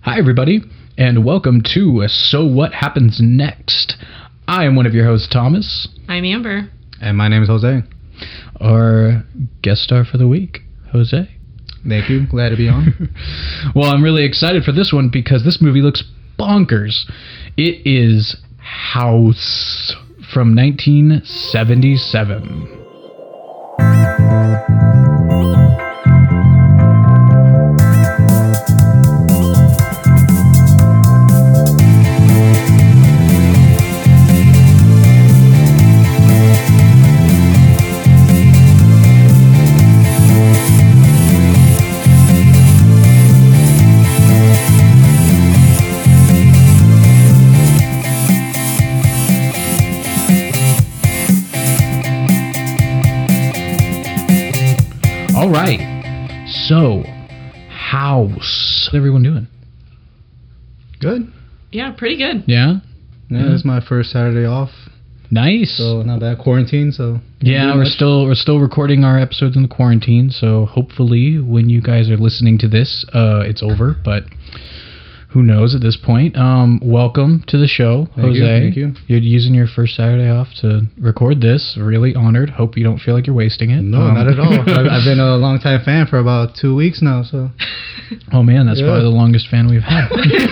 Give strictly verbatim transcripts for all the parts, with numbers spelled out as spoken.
Hi, everybody, and welcome to So What Happens Next. I am one of your hosts, Thomas. I'm Amber. And my name is Jose. Our guest star for the week, Jose. Thank you. Glad to be on. Well, I'm really excited for this one because this movie looks bonkers. It is House from nineteen seventy-seven. All right, so House. How's everyone doing? Good. Yeah, pretty good. Yeah? Yeah, Yeah. it's my first Saturday off, Nice. so not bad. Quarantine, so Yeah, we're much. still we're still recording our episodes in the quarantine, so hopefully when you guys are listening to this, uh, it's over. But who knows at this point? Um, welcome to the show, Thank Jose. you, thank you. You're using your first Saturday off to record this. Really honored. Hope you don't feel like you're wasting it. No, Um, not at all. I've, I've been a long time fan for about two weeks now, so Oh man, that's Yeah. probably the longest fan we've had.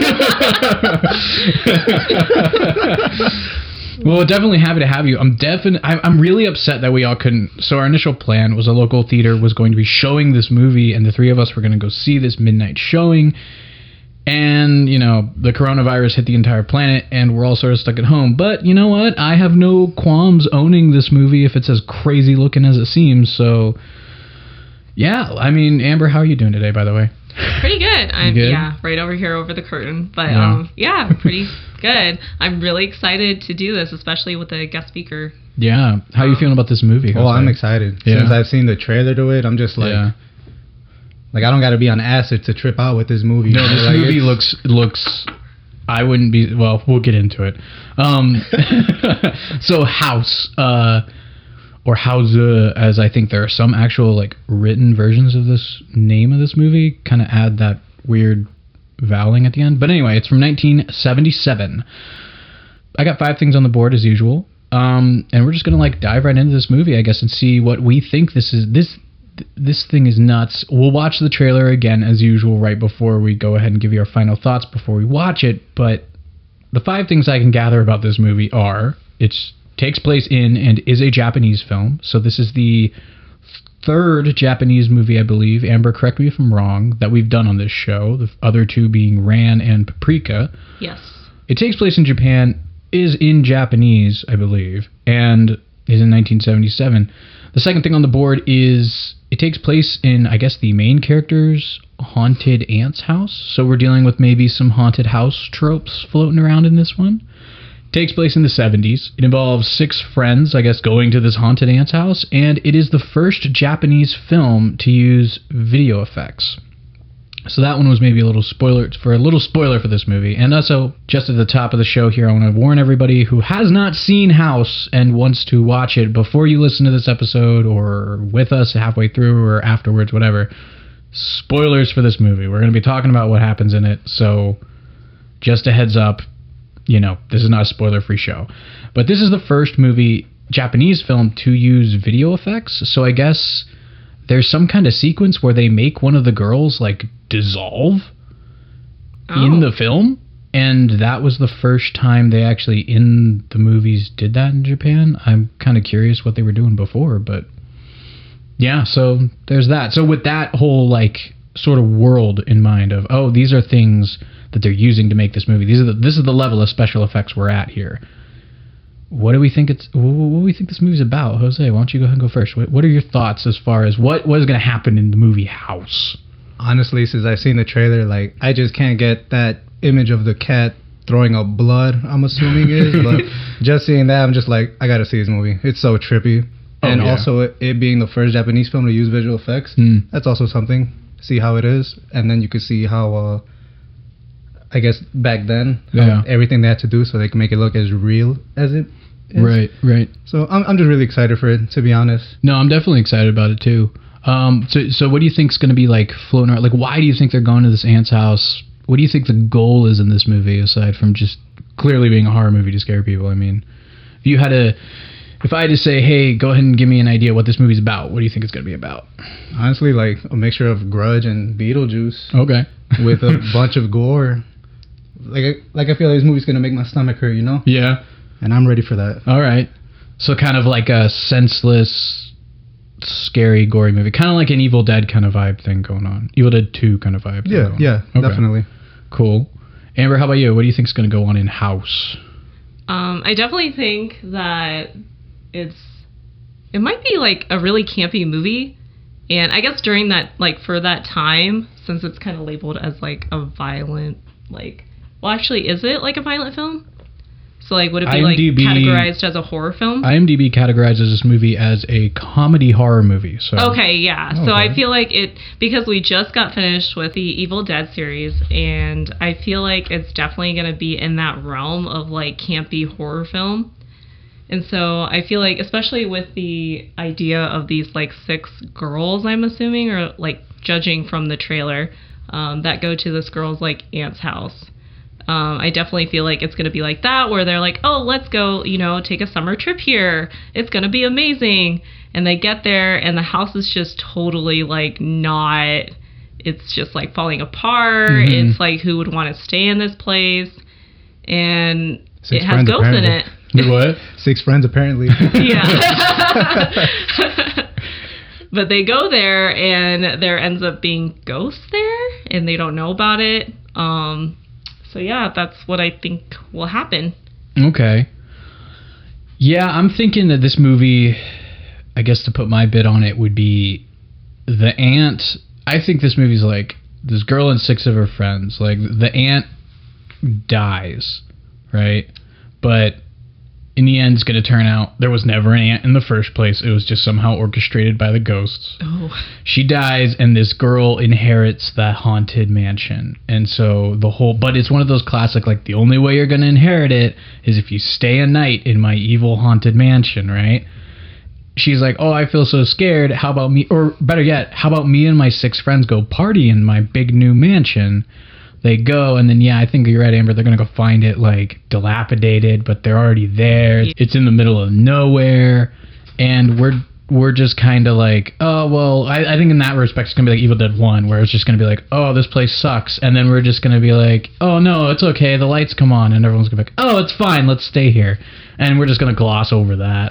Well, we're definitely happy to have you. I'm defin- I- I'm really upset that we all couldn't. So our initial plan was a local theater was going to be showing this movie, and the three of us were going to go see this midnight showing. And, you know, the coronavirus hit the entire planet, and we're all sort of stuck at home. But, you know what? I have no qualms owning this movie if it's as crazy looking as it seems. So, yeah. I mean, Amber, how are you doing today, by the way? Pretty good. I'm good? yeah, right over here over the curtain. But Yeah. um yeah, pretty good. I'm really excited to do this, especially with the guest speaker. Yeah. How are you feeling about this movie? oh, Jose? I'm excited. Yeah. Since I've seen the trailer to it, I'm just like, Yeah. like I don't got to be on acid to trip out with this movie. No, this Like, movie it's- looks looks. I wouldn't be. Well, we'll get into it. Um, so House, uh, or House, as I think there are some actual like written versions of this name of this movie, kind of add that weird voweling at the end. But anyway, it's from nineteen seventy-seven. I got five things on the board as usual, um, and we're just gonna like dive right into this movie, I guess, and see what we think this is. This this thing is nuts. We'll watch the trailer again as usual right before we go ahead and give you our final thoughts before we watch it. But the five things I can gather about this movie are: it takes place in and is a Japanese film. So this is the third Japanese movie, I believe. Amber, correct me if I'm wrong, that we've done on this show. The other two being Ran and Paprika. Yes. It takes place in Japan, is in Japanese, I believe, and is in nineteen seventy-seven. The second thing on the board is it takes place in, I guess, the main character's haunted aunt's house. So we're dealing with maybe some haunted house tropes floating around in this one. It takes place in the seventies. It involves six friends, I guess, going to this haunted aunt's house, and it is the first Japanese film to use video effects. So that one was maybe a little spoiler for a little spoiler for this movie. And also, just at the top of the show here, I want to warn everybody who has not seen House and wants to watch it before you listen to this episode, or with us halfway through or afterwards, whatever. Spoilers for this movie. We're going to be talking about what happens in it. So just a heads up, you know, this is not a spoiler-free show. But this is the first movie, Japanese film, to use video effects. So I guess there's some kind of sequence where they make one of the girls like dissolve Oh. in the film, and that was the first time they actually in the movies did that in Japan. I'm kind of curious what they were doing before, but yeah, so there's that. So with that whole like sort of world in mind of, oh, these are things that they're using to make this movie. These are the, this is the level of special effects we're at here. What do we think it's? What, what do we think this movie's about, Jose? Why don't you go ahead and go first? What, what are your thoughts as far as what what is going to happen in the movie House? honestly, since I've seen the trailer, like I just can't get that image of the cat throwing up blood. I'm assuming is, but just seeing that, I'm just like, I gotta see this movie. It's so trippy, Oh, and yeah. also it, it being the first Japanese film to use visual effects. Mm. That's also something. See how it is, and then you can see how. Uh, I guess back then, Yeah. uh, everything they had to do so they can make it look as real as it is. Right, right. So I'm I'm just really excited for it, to be honest. No, I'm definitely excited about it too. Um, so, so what do you think's going to be like floating around? Like, why do you think they're going to this aunt's house? what do you think the goal is in this movie aside from just clearly being a horror movie to scare people? I mean, if you had to, if I had to say, hey, go ahead and give me an idea what this movie's about, what do you think it's going to be about? Honestly, like a mixture of Grudge and Beetlejuice. Okay. With a bunch of gore. Like, like I feel like this movie's going to make my stomach hurt, you know? Yeah. And I'm ready for that. All right. So kind of like a senseless, scary, gory movie. Kind of like an Evil Dead kind of vibe thing going on. Evil Dead two kind of vibe. Yeah, yeah, okay. Definitely. Cool. Amber, how about you? What do you think is going to go on in House? Um, I definitely think that it's, it might be like a really campy movie. And I guess during that, like for that time, since it's kind of labeled as like a violent, like, well, actually, is it like a violent film? So, like, would it be, I M D B, like, categorized as a horror film? IMDb categorizes this movie as a comedy horror movie. So Okay, yeah. Okay. So I feel like it, because we just got finished with the Evil Dead series, and I feel like it's definitely going to be in that realm of, like, campy horror film. And so I feel like, especially with the idea of these, like, six girls, I'm assuming, or, like, judging from the trailer, um, that go to this girl's, like, aunt's house. Um, I definitely feel like it's going to be like that, where they're like, oh, let's go, you know, take a summer trip here. It's going to be amazing. And they get there, and the house is just totally, like, not, it's just, like, falling apart. Mm-hmm. It's like, who would want to stay in this place? And Six it has friends, ghosts apparently. in it. The what? Six friends, apparently. Yeah. But they go there, and there ends up being ghosts there, and they don't know about it. Um... So yeah, that's what I think will happen. Okay. Yeah, I'm thinking that this movie, I guess to put my bit on it, would be the aunt. I think this movie's like this girl and six of her friends. Like, the aunt dies, right? But in the end, it's going to turn out there was never an aunt in the first place. It was just somehow orchestrated by the ghosts. Oh. She dies, and this girl inherits that haunted mansion. And so the whole... But it's one of those classic, like, the only way you're going to inherit it is if you stay a night in my evil haunted mansion, right? She's like, oh, I feel so scared. How about me... Or better yet, how about me and my six friends go party in my big new mansion? They go, and then, yeah, I think you're right, Amber. They're going to go find it, like, dilapidated, but they're already there. It's in the middle of nowhere, and we're we're just kind of like, oh, well, I, I think in that respect, it's going to be like Evil Dead one, where it's just going to be like, oh, this place sucks, and then we're just going to be like, oh, no, it's okay, the lights come on, and everyone's going to be like, oh, it's fine, let's stay here. And we're just going to gloss over that.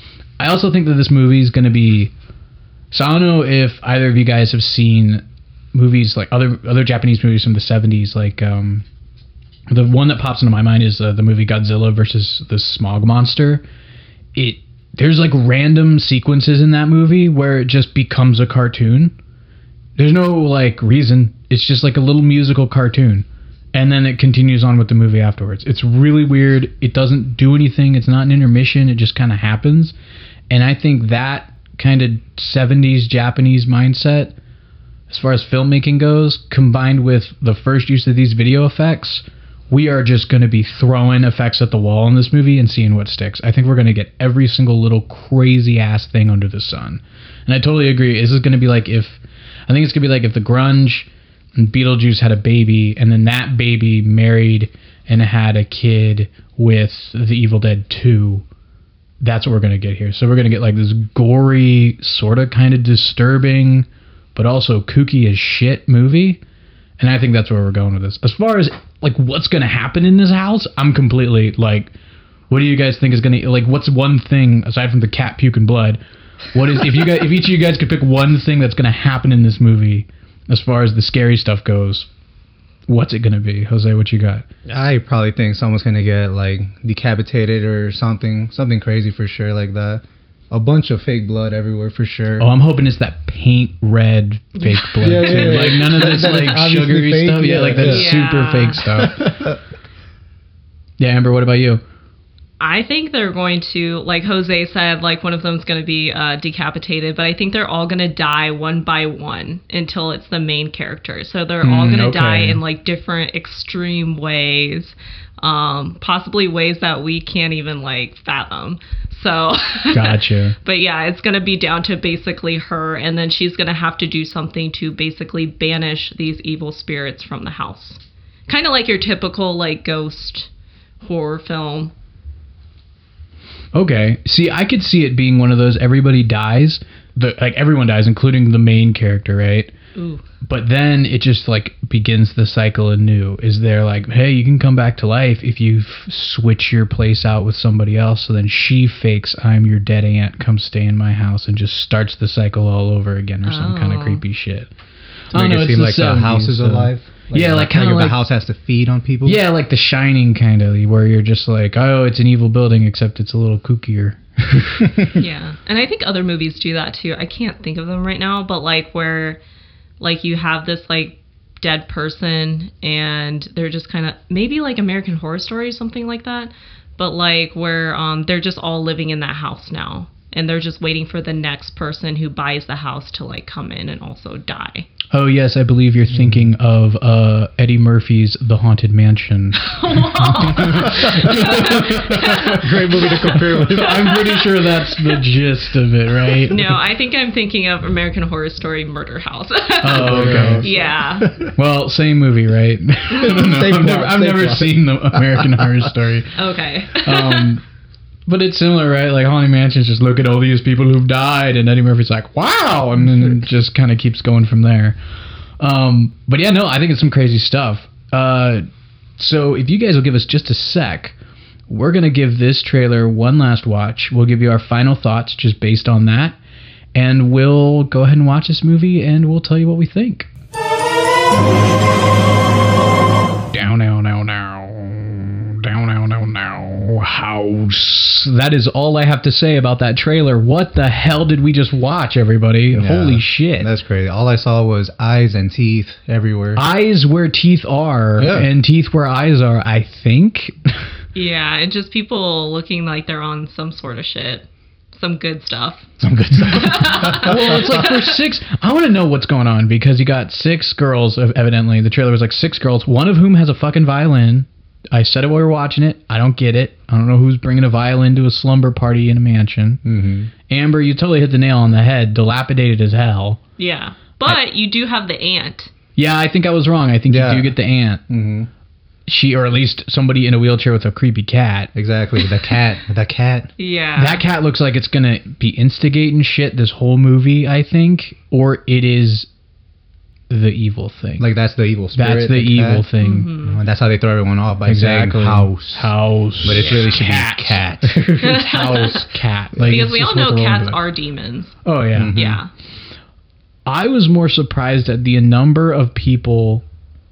I also think that this movie is going to be... So I don't know if either of you guys have seen... movies like other other Japanese movies from the seventies, like um the one that pops into my mind is uh, the movie Godzilla versus the Smog Monster. It there's like random sequences in that movie where it just becomes a cartoon. There's no like reason. It's just like a little musical cartoon, and then it continues on with the movie afterwards. It's really weird. It doesn't do anything. It's not an intermission. It just kind of happens. And I think that kind of seventies Japanese mindset, as far as filmmaking goes, combined with the first use of these video effects, we are just going to be throwing effects at the wall in this movie and seeing what sticks. I think we're going to get every single little crazy-ass thing under the sun. And I totally agree. This is going to be like if... I think it's going to be like if the Grunge and Beetlejuice had a baby, and then that baby married and had a kid with the Evil Dead two. That's what we're going to get here. So we're going to get like this gory, sort of kind of disturbing... but also kooky as shit movie. And I think that's where we're going with this. As far as, like, what's going to happen in this house, I'm completely, like, what do you guys think is going to, like, what's one thing, aside from the cat puke and blood, what is, if you guys, if each of you guys could pick one thing that's going to happen in this movie, as far as the scary stuff goes, what's it going to be? Jose, what you got? I probably think someone's going to get, like, decapitated or something, something crazy for sure like that. A bunch of fake blood everywhere for sure. Oh, I'm hoping it's that paint red fake blood yeah, too. yeah, yeah. Like none of this like sugary fake, stuff. Yeah, yeah, like that yeah. super fake stuff. Yeah, Amber, what about you? I think they're going to, like Jose said, like one of them's going to be uh, decapitated, but I think they're all going to die one by one until it's the main character. So they're all Mm, going to okay. die in like different extreme ways, um, possibly ways that we can't even like fathom. So, Gotcha. But yeah, it's going to be down to basically her, and then she's going to have to do something to basically banish these evil spirits from the house. kind of like your typical like ghost horror film. Okay. See, I could see it being one of those everybody dies, the like everyone dies, including the main character, right? Ooh. But then it just like begins the cycle anew. Is there like, hey, you can come back to life if you f- switch your place out with somebody else. So then she fakes I'm your dead aunt, come stay in my house, and just starts the cycle all over again, or some Oh. kind of creepy shit. To make it seem like the house is alive. Like, yeah, like kind of like like the house has to feed on people. yeah, like The Shining, kind of, where you're just like, oh, it's an evil building, except it's a little kookier. Yeah, and I think other movies do that too. I can't think of them right now, but like where like you have this like dead person and they're just kind of maybe like American Horror Story or something like that, but like where um they're just all living in that house now and they're just waiting for the next person who buys the house to like come in and also die. Oh yes, I believe you're thinking of uh, Eddie Murphy's The Haunted Mansion. Great movie to compare with. I'm pretty sure that's the gist of it, right? No, I think I'm thinking of American Horror Story Murder House. Oh, okay. Yeah. Well, same movie, right? I don't know. Same I've never, plot, I've same never plot. seen the American Horror Story. Okay. Um, but it's similar, right? Like Haunted Mansion's just look at all these people who've died, and Eddie Murphy's like, wow, and then it just kind of keeps going from there. Um, but yeah, no, I think it's some crazy stuff. Uh, so if you guys will give us just a sec, we're going to give this trailer one last watch. We'll give you our final thoughts just based on that. And we'll go ahead and watch this movie and we'll tell you what we think. Down, down, down, down. Down, down, down, down. House. That is all I have to say about that trailer. What the hell did we just watch, everybody? Yeah, Holy shit. That's crazy. All I saw was eyes and teeth everywhere. Eyes where teeth are Yeah. and teeth where eyes are, I think. Yeah, and just people looking like they're on some sort of shit. Some good stuff. Some good stuff. Well, it's like for six. I want to know what's going on because you got six girls, evidently. The trailer was like six girls, one of whom has a fucking violin. I said it while we were watching it. I don't get it. I don't know who's bringing a violin to a slumber party in a mansion. Mm-hmm. Amber, you totally hit the nail on the head. Dilapidated as hell. Yeah. But you do have the ant. Yeah, I think I was wrong. I think Yeah. you do get the aunt. Mm-hmm. She, or at least somebody in a wheelchair with a creepy cat. Exactly. The cat. The cat. Yeah. That cat looks like it's going to be instigating shit this whole movie, I think. Or it is the evil thing. Like that's the evil spirit. That's the, evil cat. thing. Mm-hmm. Uh, That's how they throw everyone off by Exactly. saying house. House. But it really should cat. be cat. It's house cat. Like, because it's we all just what know they're cats doing. are demons. Oh, yeah. Mhm. Yeah. I was more surprised at the number of people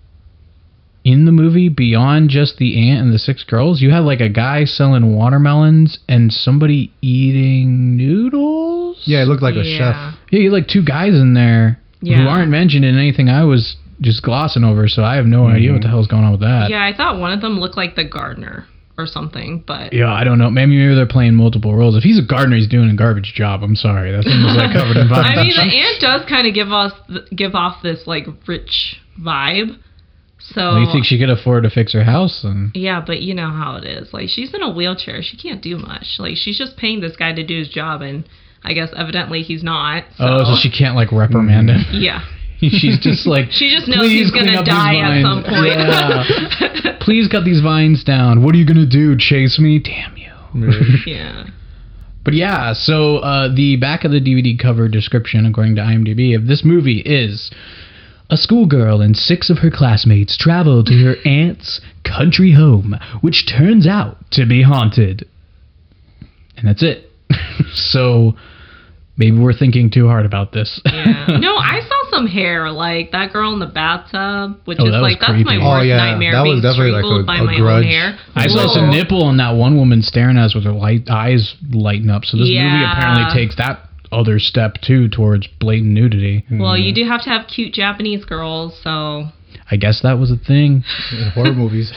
in the movie beyond just the aunt and the six girls. You had like a guy selling watermelons and somebody eating noodles. Yeah, it looked like a Yeah. chef. Yeah, you had like two guys in there who Yeah. aren't mentioned in anything I was just glossing over, so I have no Mm-hmm. idea what the hell's going on with that. Yeah, I thought one of them looked like the gardener or something, but Yeah, I don't know. Maybe maybe they're playing multiple roles. If he's a gardener, he's doing a garbage job. I'm sorry. That thing was like covered in vines. I mean, the ant does kind of give us give off this like rich vibe. So Well, you think she could afford to fix her house? And yeah, but you know how it is. Like she's in a wheelchair. She can't do much. Like she's just paying this guy to do his job, and I guess evidently he's not. So. oh, so she can't like reprimand him. Yeah. She's just like, She just knows "Please he's clean gonna up these die at vines." some point. Yeah. Please cut these vines down. What are you gonna do? Chase me? Damn you. Yeah. But yeah, so uh, the back of the D V D cover description, according to IMDb, of this movie is: a schoolgirl and six of her classmates travel to her aunt's country home, which turns out to be haunted. And that's it. So maybe we're thinking too hard about this. Yeah. No, I saw some hair, like that girl in the bathtub, which Oh, is that was like that's my creepy. worst Oh, yeah, nightmare, that was being definitely like strangled a- by a my grudge. own hair. I saw some Whoa. nipple on that one woman staring at us with her light eyes lighting up. So this movie Yeah. apparently takes that other step too towards blatant nudity. Well, you do have to have cute Japanese girls, so I guess that was a thing. In horror movies.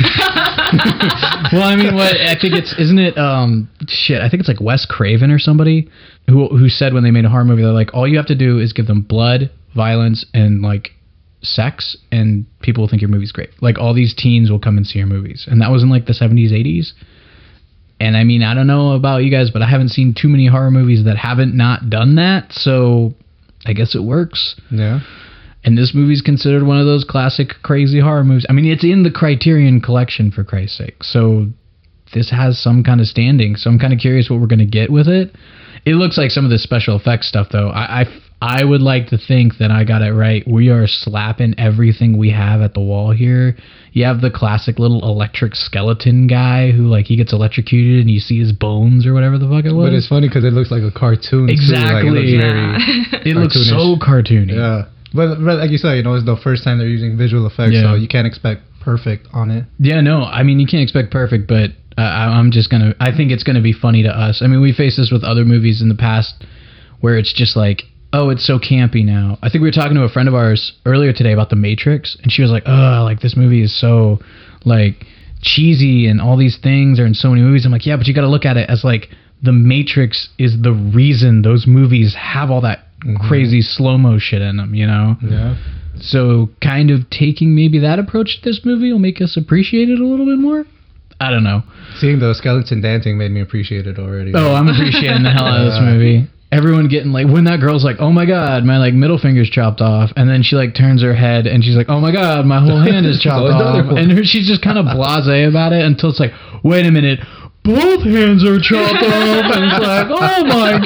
Well, I mean, what I think it's isn't it? Um, shit, I think it's like Wes Craven or somebody who who said when they made a horror movie, they're like, all you have to do is give them blood, violence, and like sex, and people will think your movie's great. Like all these teens will come and see your movies, and that was in like the seventies, eighties. And I mean, I don't know about you guys, but I haven't seen too many horror movies that haven't not done that. So I guess it works. Yeah. And this movie's considered one of those classic crazy horror movies. I mean, it's in the Criterion Collection, for Christ's sake. So this has some kind of standing. So I'm kind of curious what we're going to get with it. It looks like some of the special effects stuff, though. I, I, I would like to think that I got it right. We are slapping everything we have at the wall here. You have the classic little electric skeleton guy who, like, he gets electrocuted and you see his bones or whatever the fuck it was. But it's funny because it looks like a cartoon. Exactly. Too. Like, it looks Yeah. very it looks so cartoony. Yeah. But, but like you said, you know, it's the first time they're using visual effects, Yeah. so you can't expect perfect on it. Yeah, no, I mean, you can't expect perfect, but uh, I- I'm just gonna, I think it's gonna be funny to us. I mean, we faced this with other movies in the past where it's just like, oh, it's so campy now. I think we were talking to a friend of ours earlier today about The Matrix, and she was like, oh, like, this movie is so, like, cheesy, and all these things are in so many movies. I'm like, yeah, but you gotta look at it as, like, The Matrix is the reason those movies have all that mm-hmm. crazy slow-mo shit in them, you know? Yeah. So kind of taking maybe that approach to this movie will make us appreciate it a little bit more. I don't know. Seeing the skeleton dancing made me appreciate it already. Oh, I'm appreciating the hell out of this movie. Everyone getting like, when that girl's like, oh my god, my like middle finger's chopped off, and then she like turns her head and she's like, oh my god, my whole hand is chopped So off, and her, she's just kind of blasé about it until it's like, wait a minute, both hands are chopped off, and it's like, oh my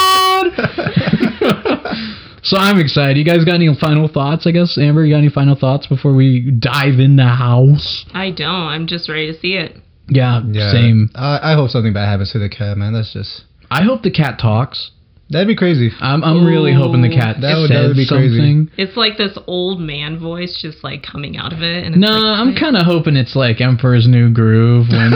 god. So I'm excited. You guys got any final thoughts, I guess? Amber, you got any final thoughts before we dive in the house? I don't. I'm just ready to see it. Yeah, Yeah. same. I, I hope something bad happens to the cat, man. That's just... I hope the cat talks. That'd be crazy. I'm I'm really Ooh. hoping the cat That would- says that would be crazy. something. It's like this old man voice just like coming out of it. And it's No, like, I'm kind of hoping it's like Emperor's New Groove when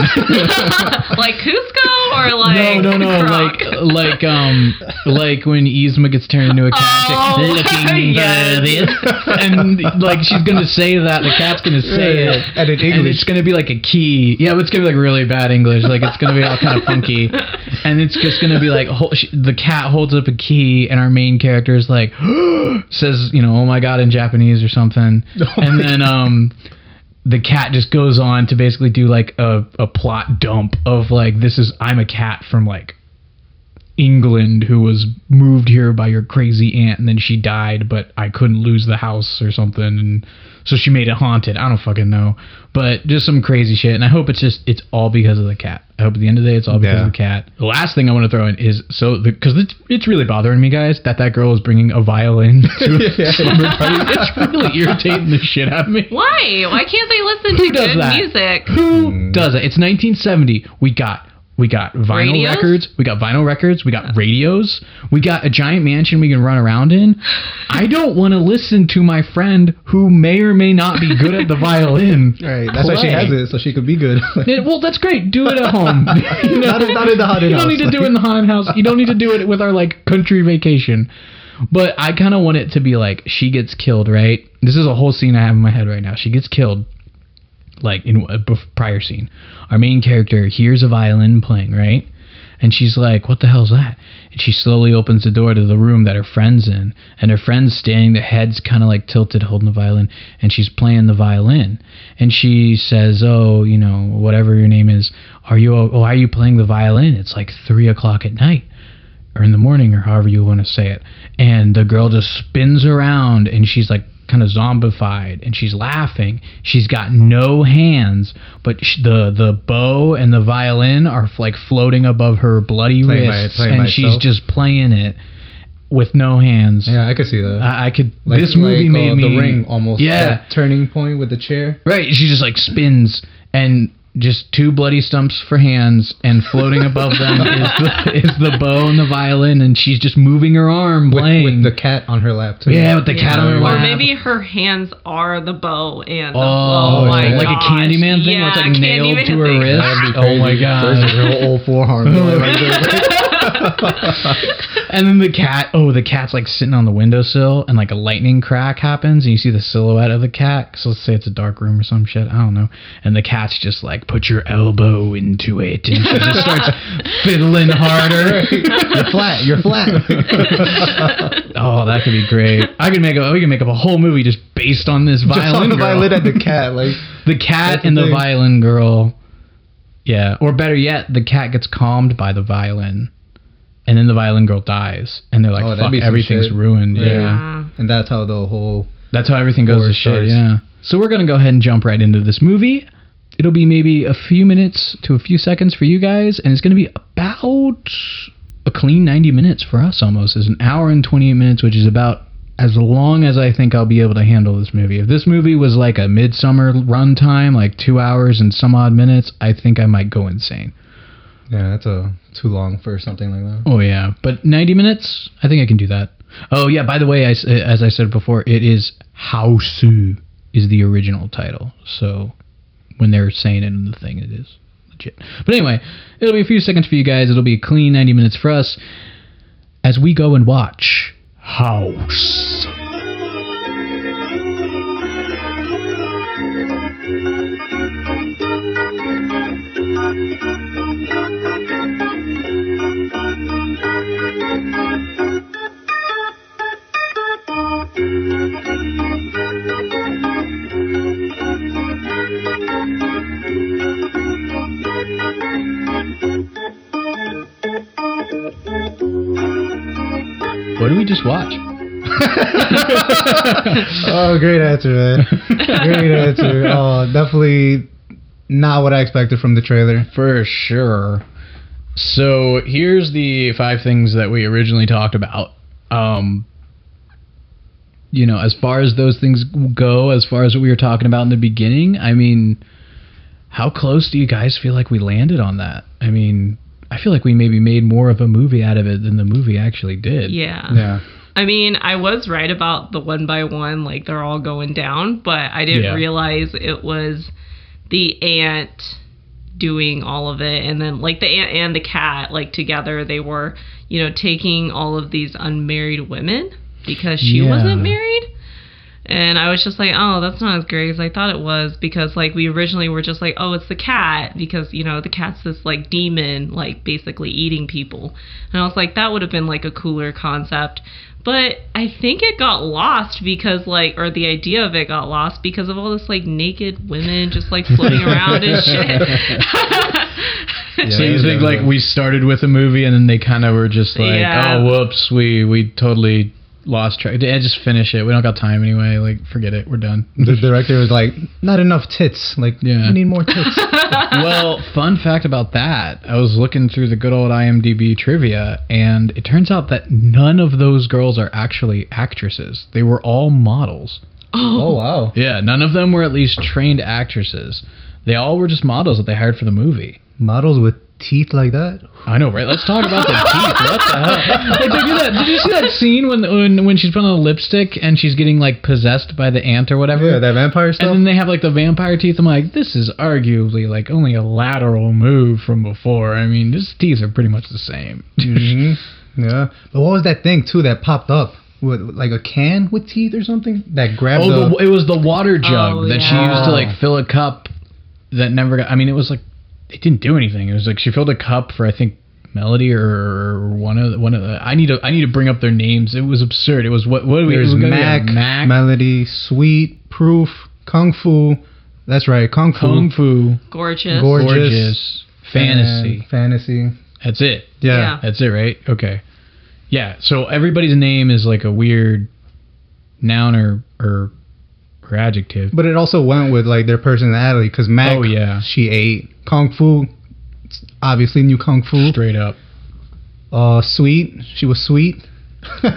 like Cusco or like no, no, no, Croc? like like um like when Yzma gets turned into a cat, Oh, like, looking yes. for this, and like she's gonna say that, the cat's gonna say Yeah, it, yeah. And in and English. it's gonna be like a key. Yeah, but it's gonna be like really bad English, like it's gonna be all kind of funky, and it's just gonna be like hol- she, the cat holds up a key, and our main character is like says, you know, oh my god in Japanese or something, Oh and my then um. the cat just goes on to basically do like a, a plot dump of like, this is, I'm a cat from like England who was moved here by your crazy aunt, and then she died, but I couldn't lose the house or something, and so she made it haunted. I don't fucking know, but just some crazy shit. And I hope it's just, it's all because of the cat. I hope at the end of the day it's all because Yeah. of the cat. The last thing I want to throw in is, so because it's, it's really bothering me, guys, that that girl is bringing a violin to a Yeah. slumber party. It's really irritating the shit out of me. Why? Why can't they listen Who to does good that? music? Who does it? It's nineteen seventy. We got we got vinyl Radios? records. We got vinyl records. We got radios. We got a giant mansion we can run around in. I don't want to listen to my friend who may or may not be good at the violin. Right. That's why she play. has it, so she could be good. Yeah, well, that's great. Do it at home. You know? Not in- not in the haunted You don't house. need to do it in the haunted house. You don't need to do it with our like country vacation. But I kind of want it to be like she gets killed, right? This is a whole scene I have in my head right now. She gets killed, like in a bef- prior scene. Our main character hears a violin playing, right? And she's like, what the hell's that? And she slowly opens the door to the room that her friend's in. And her friend's standing, their head's kind of like tilted, holding the violin. And she's playing the violin. And she says, oh, you know, whatever your name is, are you, oh, why are you playing the violin? It's like three o'clock at night. Or in the morning, or however you want to say it. And the girl just spins around, and she's like kind of zombified, and she's laughing. She's got no hands, but sh- the the bow and the violin are f- like floating above her bloody Playing by- wrists, playing by and she's itself. just playing it with no hands. Yeah, I could see that. I, I could. Like- this movie like, made uh, me The Ring almost. Yeah, That turning point with the chair. right. She just like spins and. Just two bloody stumps for hands, and floating above them is the, is the bow and the violin, and she's just moving her arm With, playing. with the cat on her lap, too. Yeah, with the cat on her Or lap. maybe her hands are the bow and the Oh, oh my yeah. like a gosh. Candyman thing, yeah, where it's like nailed Candyman to her thing. wrist. That'd be Oh my crazy. god! There's her whole forearm. going right there. And then the cat, oh, the cat's like sitting on the windowsill, and like a lightning crack happens, and you see the silhouette of the cat. So let's say it's a dark room or some shit. I don't know. And the cat's just like, put your elbow into it, and she just starts fiddling harder. You're flat. You're flat. Oh, that could be great. I could make a we could make up a whole movie just based on this Just violin on the girl. violin and the cat. Like, The cat That's the and the thing. violin girl. Yeah. Or better yet, the cat gets calmed by the violin. And then the violin girl dies. And they're like, Oh, that'd fuck, be some everything's shit. ruined. Yeah. Yeah. Yeah. and that's how the whole That's how everything goes Four to shit, stars. yeah. So we're going to go ahead and jump right into this movie. It'll be maybe a few minutes to a few seconds for you guys, and it's going to be about a clean ninety minutes for us almost. It's an hour and twenty-eight minutes, which is about as long as I think I'll be able to handle this movie. If this movie was like a midsummer runtime, like two hours and some odd minutes, I think I might go insane. Yeah, that's a too long for something like that. Oh, yeah. But ninety minutes, I think I can do that. Oh, yeah, by the way, I, as I said before, it is Haosu is the original title. So when they're saying it in the thing, it is legit. But anyway, it'll be a few seconds for you guys. It'll be a clean ninety minutes for us as we go and watch House. What did we just watch? Oh, great answer, man. Great answer. Oh, definitely not what I expected from the trailer. For sure. So here's the five things that we originally talked about. Um, you know, as far as those things go, as far as what we were talking about in the beginning, I mean, how close do you guys feel like we landed on that? I mean, I feel like we maybe made more of a movie out of it than the movie actually did. Yeah. Yeah. I mean, I was right about the one by one, like they're all going down, but I didn't Yeah. realize it was the aunt doing all of it. And then, like, the aunt and the cat, like, together, they were, you know, taking all of these unmarried women because she Yeah. wasn't married. And I was just like, oh, that's not as great as I thought it was, because, like, we originally were just like, oh, it's the cat, because, you know, the cat's this, like, demon, like, basically eating people. And I was like, that would have been, like, a cooler concept. But I think it got lost because, like, or the idea of it got lost because of all this, like, naked women just, like, floating around and shit. Yeah, So you yeah, think yeah. like we started with a movie and then they kind of were just like, Yeah. oh, whoops, we we totally lost track. Yeah, just finish it. We don't got time anyway. Like, forget it. We're done. The director was like, not enough tits. Like, Yeah. we need more tits. Well, fun fact about that, I was looking through the good old IMDb trivia, and it turns out that none of those girls are actually actresses. They were all models. Oh, wow. Yeah, none of them were at least trained actresses. They all were just models that they hired for the movie. Models with teeth like that? I know, right? Let's talk about the teeth. What the hell? Like, did, you that, did you see that scene when, when when she's putting on the lipstick and she's getting, like, possessed by the ant or whatever? Yeah, that vampire stuff? And then they have, like, the vampire teeth. I'm like, this is arguably, like, only a lateral move from before. I mean, his teeth are pretty much the same. hmm Yeah. But what was that thing, too, that popped up? With, like a can with teeth or something? That grabbed Oh, the... the, it was the water jug Oh, that she yeah. used to, like, fill a cup that never got... I mean, it was, like, it didn't do anything. It was, like, she filled a cup for, I think, Melody or one of the, one of the... I need to I need to bring up their names. It was absurd. It was, what, what do we... There's we gotta Mac, get Mac, Melody, Sweet, Proof, Kung Fu. That's right, Kung Fu. Kung Fu, Gorgeous. Gorgeous. Gorgeous, Fantasy. and Fantasy. That's it. Yeah. Yeah. That's it, right? Okay. Yeah, so everybody's name is, like, a weird noun or... or or adjective. But it also went with like their personality because Mac, Oh, yeah. she ate Kung Fu. Obviously, knew Kung Fu. Straight up. Uh, Sweet, she was sweet. Yeah,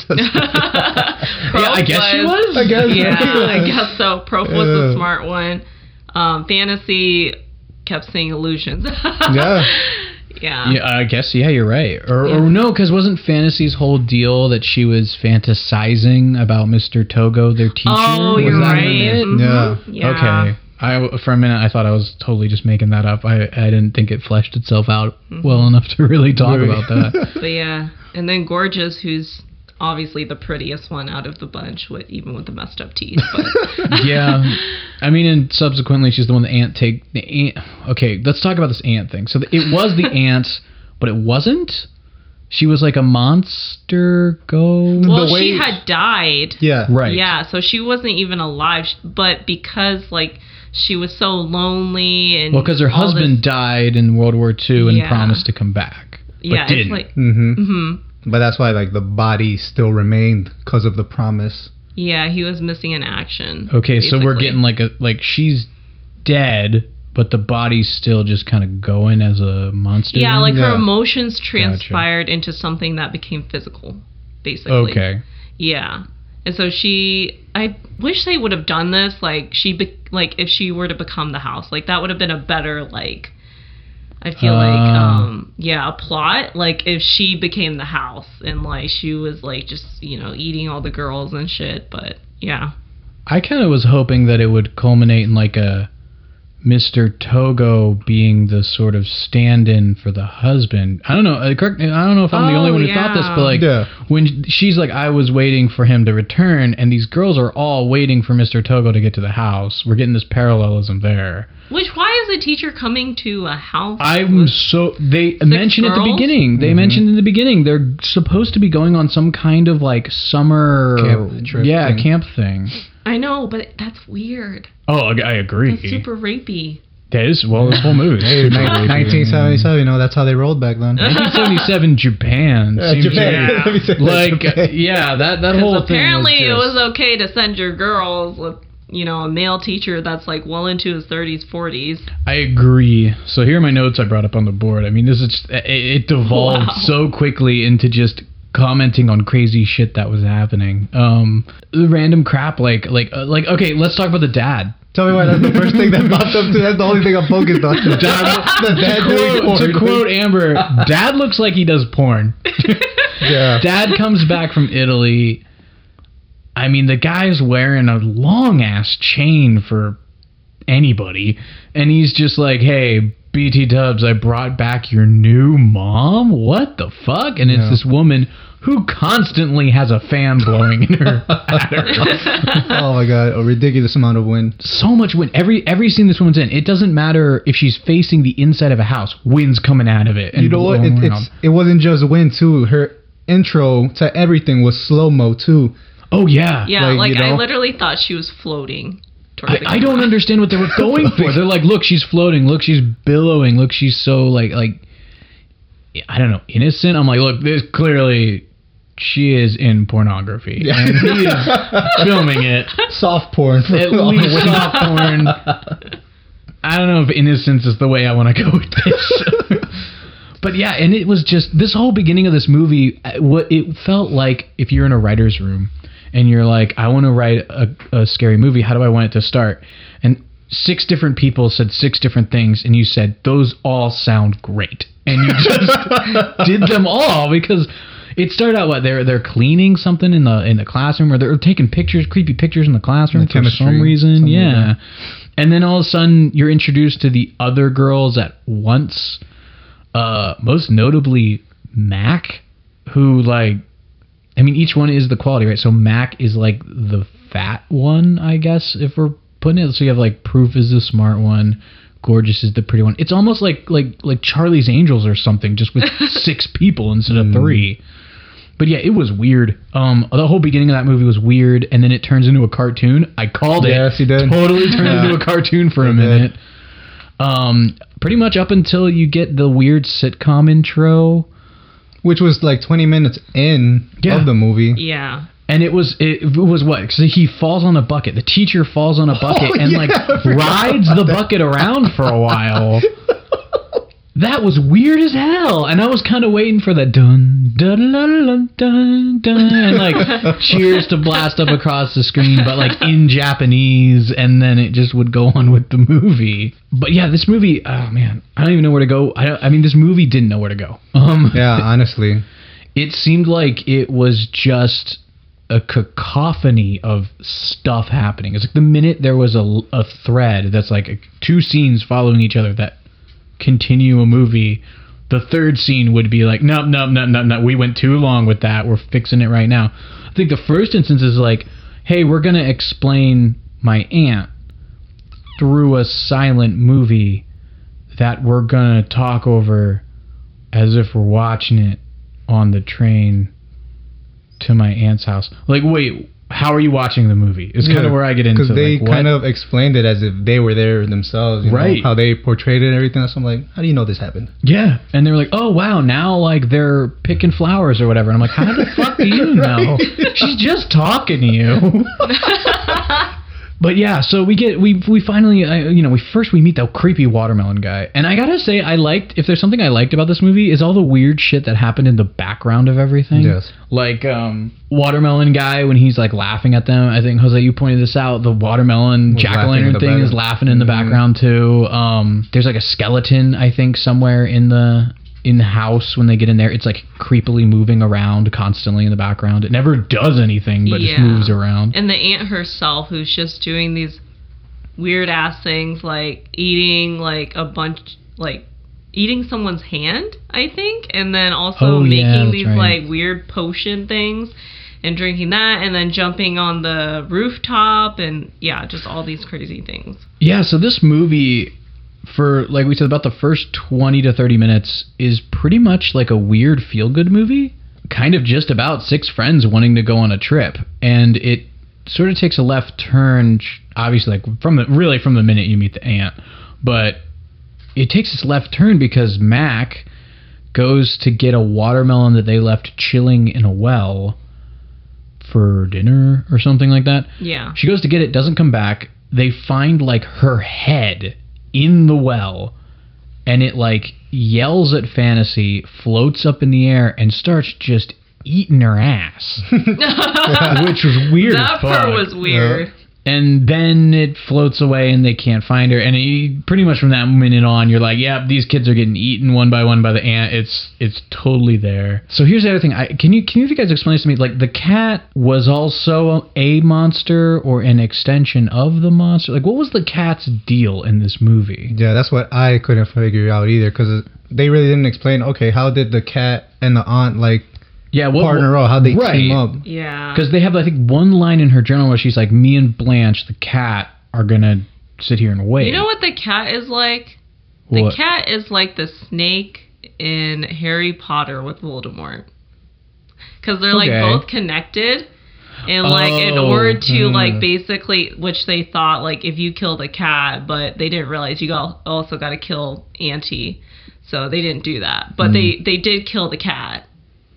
I guess she was. I guess. Yeah, I guess so. Prof was Yeah. the smart one. Um, Fantasy kept seeing illusions. Yeah. Yeah. Yeah, I guess, yeah, you're right. Or, Yeah. or no, because wasn't Fantasy's whole deal that she was fantasizing about Mister Togo, their teacher? Oh, Was you're that right. it? Mhm. Yeah. Yeah. Okay. I, for a minute, I thought I was totally just making that up. I, I didn't think it fleshed itself out well enough to really talk Right. about that. But yeah, and then Gorgeous, who's obviously the prettiest one out of the bunch, with even with the messed up teeth. But Yeah. I mean, and subsequently, she's the one the ant take... The ant, okay, let's talk about this ant thing. So it was the ant, but it wasn't? She was like a monster go... well, The way- she had died. Yeah. Right. Yeah, so she wasn't even alive. But because like she was so lonely and Well, because her all husband this- died in World War Two and Yeah. promised to come back. But yeah, didn't. it's like Mm-hmm. hmm But that's why like the body still remained because of the promise. Yeah, he was missing in action. Okay, so we're basically. getting like a like she's dead, but the body's still just kind of going as a monster. Yeah, then? like her Yeah. emotions transpired into something that became physical, basically. Okay. Yeah. And so she, I wish they would have done this, like, she, be, like, if she were to become the house. Like, that would have been a better, like, I feel Uh. like, um, yeah, a plot. Like, if she became the house and, like, she was, like, just, you know, eating all the girls and shit. But, yeah. I kind of was hoping that it would culminate in like a Mister Togo being the sort of stand-in for the husband. I don't know. uh, Correct. I don't know if I'm the Oh, only one who thought this, yeah. but like Yeah. when she's like, I was waiting for him to return, and these girls are all waiting for Mister Togo to get to the house. We're getting this parallelism there. Which, why is a teacher coming to a house? I'm with- so they mentioned at the girls? beginning. They Mhm. mentioned in the beginning they're supposed to be going on some kind of like summer Camp trip yeah thing. camp thing. I know, but that's weird. Oh, I I agree. That's super rapey. That is well, this whole movie. is Hey, super rapey. nineteen seventy-seven, you know, that's how they rolled back then. nineteen seventy-seven Japan. Yeah, seems Japan. Yeah. Let me say that, Like Japan. yeah, that that Because whole apparently thing it was, just, was okay to send your girls with, you know, a male teacher that's like well into his thirties, forties. I agree. So here are my notes I brought up on the board. I mean, this is it, it devolved Wow. so quickly into just commenting on crazy shit that was happening. Um, the random crap like like uh, like okay, let's talk about the dad. Tell me why that's the first thing that popped up to. That's the only thing I'm focused on. The dad doing Quote, to porn. quote Amber, Dad looks like he does porn. Yeah. Dad comes back from Italy. I mean, the guy's wearing a long ass chain for anybody, and he's just like, "Hey, B T Dubs, I brought back your new mom. What the fuck?" And it's Yeah. this woman who constantly has a fan blowing in her at her. Oh my god, a ridiculous amount of wind. So much wind. Every every scene this woman's in, it doesn't matter if she's facing the inside of a house, wind's coming out of it. And You know what? It, blowing around. it's it wasn't just wind too. Her intro to everything was slow mo too. Oh yeah. Yeah, Like, like, you I know? literally thought she was floating. towards I, the I camera. don't understand what they were going for. They're like, look, she's floating. Look, she's billowing. Look, she's so like like I don't know, innocent. I'm like, look, this clearly she is in pornography, Yeah. and he is filming it. Soft porn. For At all the least wind. soft porn. I don't know if innocence is the way I want to go with this. But yeah, and it was just this whole beginning of this movie. uh, What it felt like if you're in a writer's room and you're like, I want to write a, a scary movie. How do I want it to start? And six different people said six different things, and you said those all sound great, and you just did them all because it started out what they're they're cleaning something in the in the classroom, or they're taking pictures, creepy pictures in the classroom The for chemistry, some reason. something like Yeah. that. And then all of a sudden, you're introduced to the other girls at once. Uh, most notably, Mac, who like, I mean, each one is the quality, right? So Mac is like the fat one, I guess, if we're putting it. So you have like Proof is the smart one, Gorgeous is the pretty one. It's almost like like like Charlie's Angels or something, just with six people instead of Mm. three. But yeah, it was weird. Um, the whole beginning of that movie was weird, and then it turns into a cartoon. I called it. Yes, you did. Totally turned Yeah. into a cartoon for a It did. minute. Um, pretty much up until you get the weird sitcom intro, Which was like twenty minutes in Yeah. of the movie. Yeah. and it was it, it was what? Because he falls on a bucket. The teacher falls on a bucket Oh, and yeah, like I forgot rides about the that. bucket around for a while. That was weird as hell, and I was kind of waiting for the dun dun dun dun dun dun and like cheers to blast up across the screen, but like in Japanese, and then it just would go on with the movie. But yeah, this movie, oh man, I don't even know where to go. I, don't- I mean, this movie didn't know where to go. Um, Yeah, honestly. it seemed like it was just a cacophony of stuff happening. It's like the minute there was a, a thread that's like two scenes following each other that continue a movie, the third scene would be like, no, no, no, no, no, we went too long with that. We're fixing it right now. I think the first instance is like, hey, we're going to explain my aunt through a silent movie that we're going to talk over as if we're watching it on the train to my aunt's house. Like, wait, how are you watching the movie? Is kind Yeah, of where I get into. Because they like, kind what? of explained it as if they were there themselves. You Right. Know, how they portrayed it and everything. So I'm like, how do you know this happened? Yeah, and they were like, "Oh wow, now like they're picking flowers or whatever." And I'm like, "How the fuck do you know? She's just talking to you." But yeah, so we get we we finally uh, you know we first we meet that creepy watermelon guy, and I gotta say I liked if there's something I liked about this movie is all the weird shit that happened in the background of everything. Yes. Like um, watermelon guy when he's like laughing at them. I think Jose, you pointed this out. The watermelon Was jack o' laughing in lantern the thing is background. laughing in the Mhm. background too. Um, there's like a skeleton I think somewhere in the in the house when they get in there. It's like creepily moving around constantly in the background. It never does anything, but Yeah. just moves around. And the aunt herself, who's just doing these weird ass things, like eating like a bunch, like eating someone's hand, I think, and then also Oh, yeah, making that's these right. like weird potion things and drinking that, and then jumping on the rooftop, and yeah, just all these crazy things. Yeah, so this movie, for like we said, about the first twenty to thirty minutes, is pretty much like a weird feel-good movie. Kind of just about six friends wanting to go on a trip. And it sort of takes a left turn, obviously, like from the really from the minute you meet the aunt. But it takes this left turn because Mac goes to get a watermelon that they left chilling in a well for dinner or something like that. Yeah. She goes to get it, doesn't come back. They find like her head in the well, and it like yells at Fantasy, floats up in the air, and starts just eating her ass, which was weird. That as fuck. part was weird. And then it floats away, and they can't find her. And it, pretty much from that minute on, you're like, "Yeah, these kids are getting eaten one by one by the ant." It's it's totally there. So here's the other thing. I, can you can you guys explain this to me? Like the cat was also a monster or an extension of the monster. Like what was the cat's deal in this movie? Yeah, that's what I couldn't figure out either. Because they really didn't explain. Okay, how did the cat and the aunt like Yeah, what, partner up? How they right. team up? Yeah. Because they have, I think, one line in her journal where she's like, "Me and Blanche, the cat, are gonna sit here and wait." You know what the cat is like? The What? cat is like the snake in Harry Potter with Voldemort. Because they're like Okay. both connected. And like in Oh, order to mm. like basically, which they thought like if you kill the cat, but they didn't realize you got, also got to kill Auntie. So they didn't do that. But Mm. they, they did kill the cat.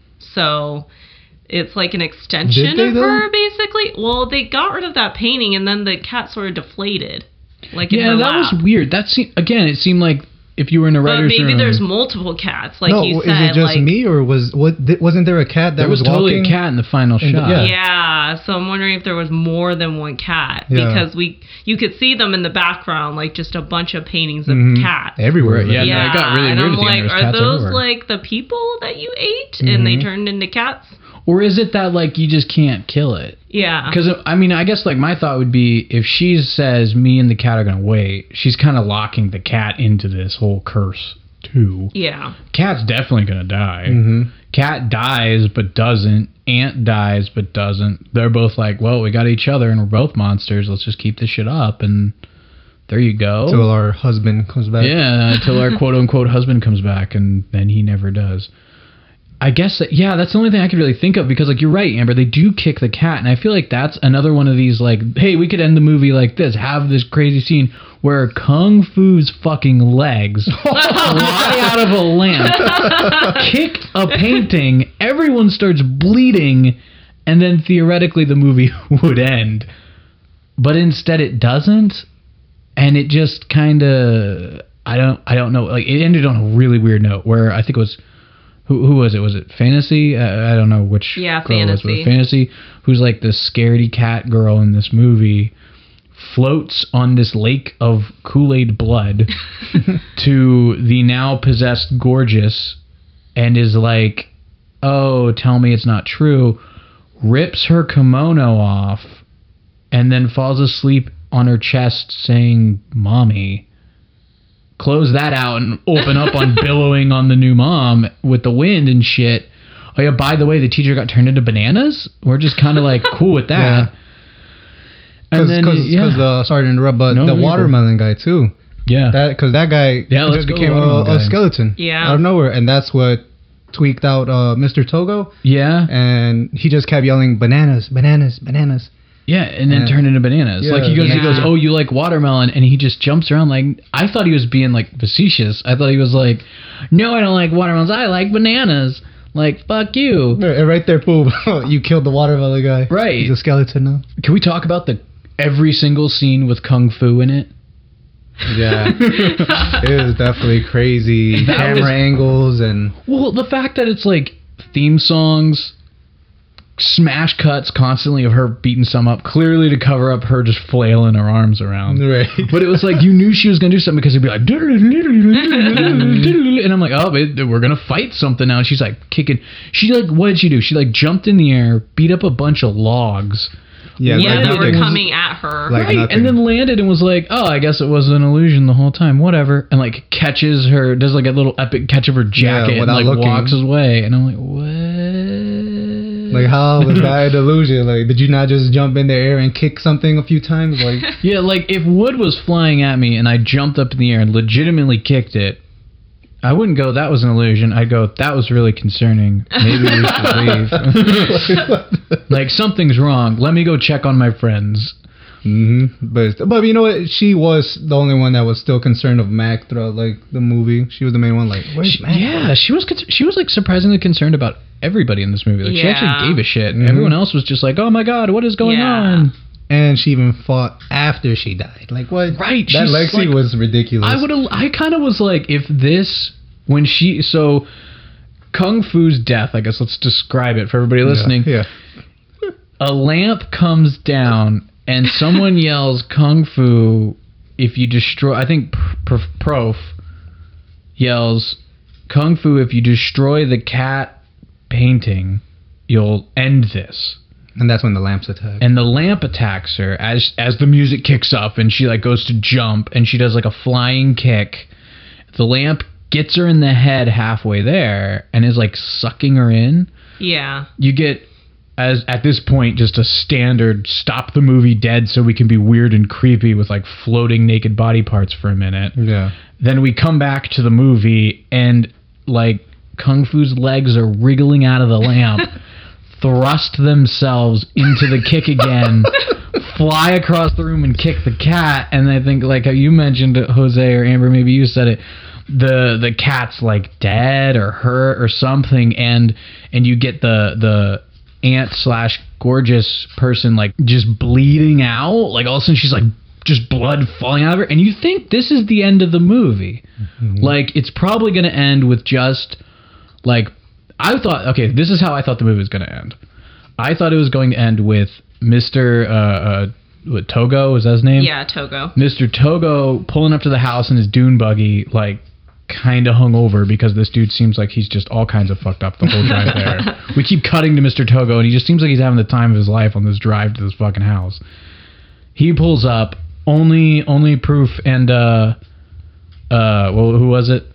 So it's like an extension Did they, of though? her basically. Well, they got rid of that painting and then the cat sort of deflated. Like in Yeah, her that lap. was weird. That seemed, again, it seemed like if you were in a But writer's maybe room, there's multiple cats, like no, you is said. it just like, me or was what? Th- wasn't there a cat that there was, was, totally walking? a cat in the final In the- shot. yeah. Yeah, so I'm wondering if there was more than one cat Yeah. because we you could see them in the background, like just a bunch of paintings of Mhm. cats. everywhere. Yeah, like, no, it got really and weird I'm at the end. like, There was are cats those everywhere. like the people that you ate and they Mhm. turned into cats? Or is it that like you just can't kill it? Yeah. Because I mean, I guess like my thought would be if she says me and the cat are gonna wait, she's kind of locking the cat into this whole curse too. Yeah. Cat's definitely gonna die. Mhm. Cat dies but doesn't. Ant dies but doesn't. They're both like, well, we got each other and we're both monsters. Let's just keep this shit up, and there you go. Till our husband comes back. Yeah, until our quote unquote husband comes back, and then he never does. I guess that, yeah, that's the only thing I could really think of because, like, you're right, Amber. They do kick the cat, and I feel like that's another one of these, like, hey, we could end the movie like this. Have this crazy scene where Kung Fu's fucking legs fly out of a lamp, kick a painting, everyone starts bleeding, and then theoretically the movie would end. But instead it doesn't, and it just kind of, I don't, I don't know. Like, it ended on a really weird note where I think it was. Who, who was it? Was it Fantasy? Uh, I don't know which Yeah, girl it was, but Fantasy. Fantasy, who's like the scaredy cat girl in this movie, floats on this lake of Kool-Aid blood to the now possessed Gorgeous and is like, oh, tell me it's not true, rips her kimono off and then falls asleep on her chest saying, Mommy. Close that out and open up on billowing on the new mom with the wind and shit. Oh yeah, by the way, the teacher got turned into bananas. We're just kind of like cool with that. Yeah. And Because, then yeah. yeah, uh, sorry to interrupt, but No, the you're watermelon guy too. yeah, That because that guy Yeah, let's just go became watermelon a, a guy. skeleton Yeah. out of nowhere, and that's what tweaked out uh, Mister Togo, Yeah. and he just kept yelling bananas, bananas, bananas. Yeah, and then And- turn into bananas. Yeah, like he goes, he yeah. goes, oh, you like watermelon, and he just jumps around. Like I thought he was being like facetious. I thought he was like, no, I don't like watermelons. I like bananas. Like fuck you. And right there, boom, you killed the watermelon guy. Right. He's a skeleton now. Can we talk about the every single scene with kung fu in it? Yeah, it was definitely crazy. That Camera was- angles and Well, the fact that it's like theme songs, smash cuts constantly of her beating some up, clearly to cover up her just flailing her arms around. right. But it was like you knew she was gonna do something because it'd be like, and I'm like, oh, it, we're gonna fight something now. And she's like kicking. She like, what did she do? She like jumped in the air, beat up a bunch of logs. yeah, Yeah, like they were nothing. coming at her. Like- Right, nothing. and then landed and was like, "Oh, I guess it was an illusion the whole time. Whatever." And like catches her, does like a little epic catch of her jacket, and without like looking. walks away. And I'm like, "What?" Like, how was that an illusion? Like, did you not just jump in the air and kick something a few times? Like, Yeah, like if wood was flying at me and I jumped up in the air and legitimately kicked it, I wouldn't go, "That was an illusion." I'd go, "That was really concerning. Maybe we should leave." Like something's wrong. Let me go check on my friends. hmm but but you know what? She was the only one that was still concerned of Mac throughout like the movie. She was the main one. Like, where's She- Mac? yeah, she was con- she was like surprisingly concerned about everybody in this movie. Like she Yeah. actually gave a shit. Mhm. Everyone else was just like, "Oh my god, what is going Yeah. on?" And she even fought after she died. Like, what? Right, That she's Lexi like- was ridiculous. I would have. I kind of was like, if this when she so Kung Fu's death. I guess let's describe it for everybody listening. Yeah. A lamp comes down and someone yells Kung Fu if you destroy. I think Pr- Pr- Prof yells Kung Fu if you destroy the cat painting, you'll end this. And that's when the lamps attack. And the lamp attacks her as as the music kicks up and she like goes to jump and she does like a flying kick. The lamp gets her in the head halfway there and is like sucking her in. Yeah. You get as at this point just a standard stop the movie dead so we can be weird and creepy with like floating naked body parts for a minute. yeah. Then we come back to the movie and like Kung Fu's legs are wriggling out of the lamp, thrust themselves into the kick again, fly across the room and kick the cat. And I think like how you mentioned it, Jose or Amber, maybe you said it, the the cat's like dead or hurt or something, and and you get the the aunt slash gorgeous person like just bleeding out. Like all of a sudden she's like just blood falling out of her, and you think this is the end of the movie. Mm-hmm. Like it's probably going to end with just like I thought. Okay, this is how I thought the movie was going to end. I thought it was going to end with Mister Uh, uh, what, Togo, is that his name? Yeah, Togo. Mister Togo pulling up to the house in his dune buggy, like kind of hungover because this dude seems like he's just all kinds of fucked up the whole drive there. We keep cutting to Mister Togo, and he just seems like he's having the time of his life on this drive to this fucking house. He pulls up. Only, only Proof and uh, uh, well, who was it?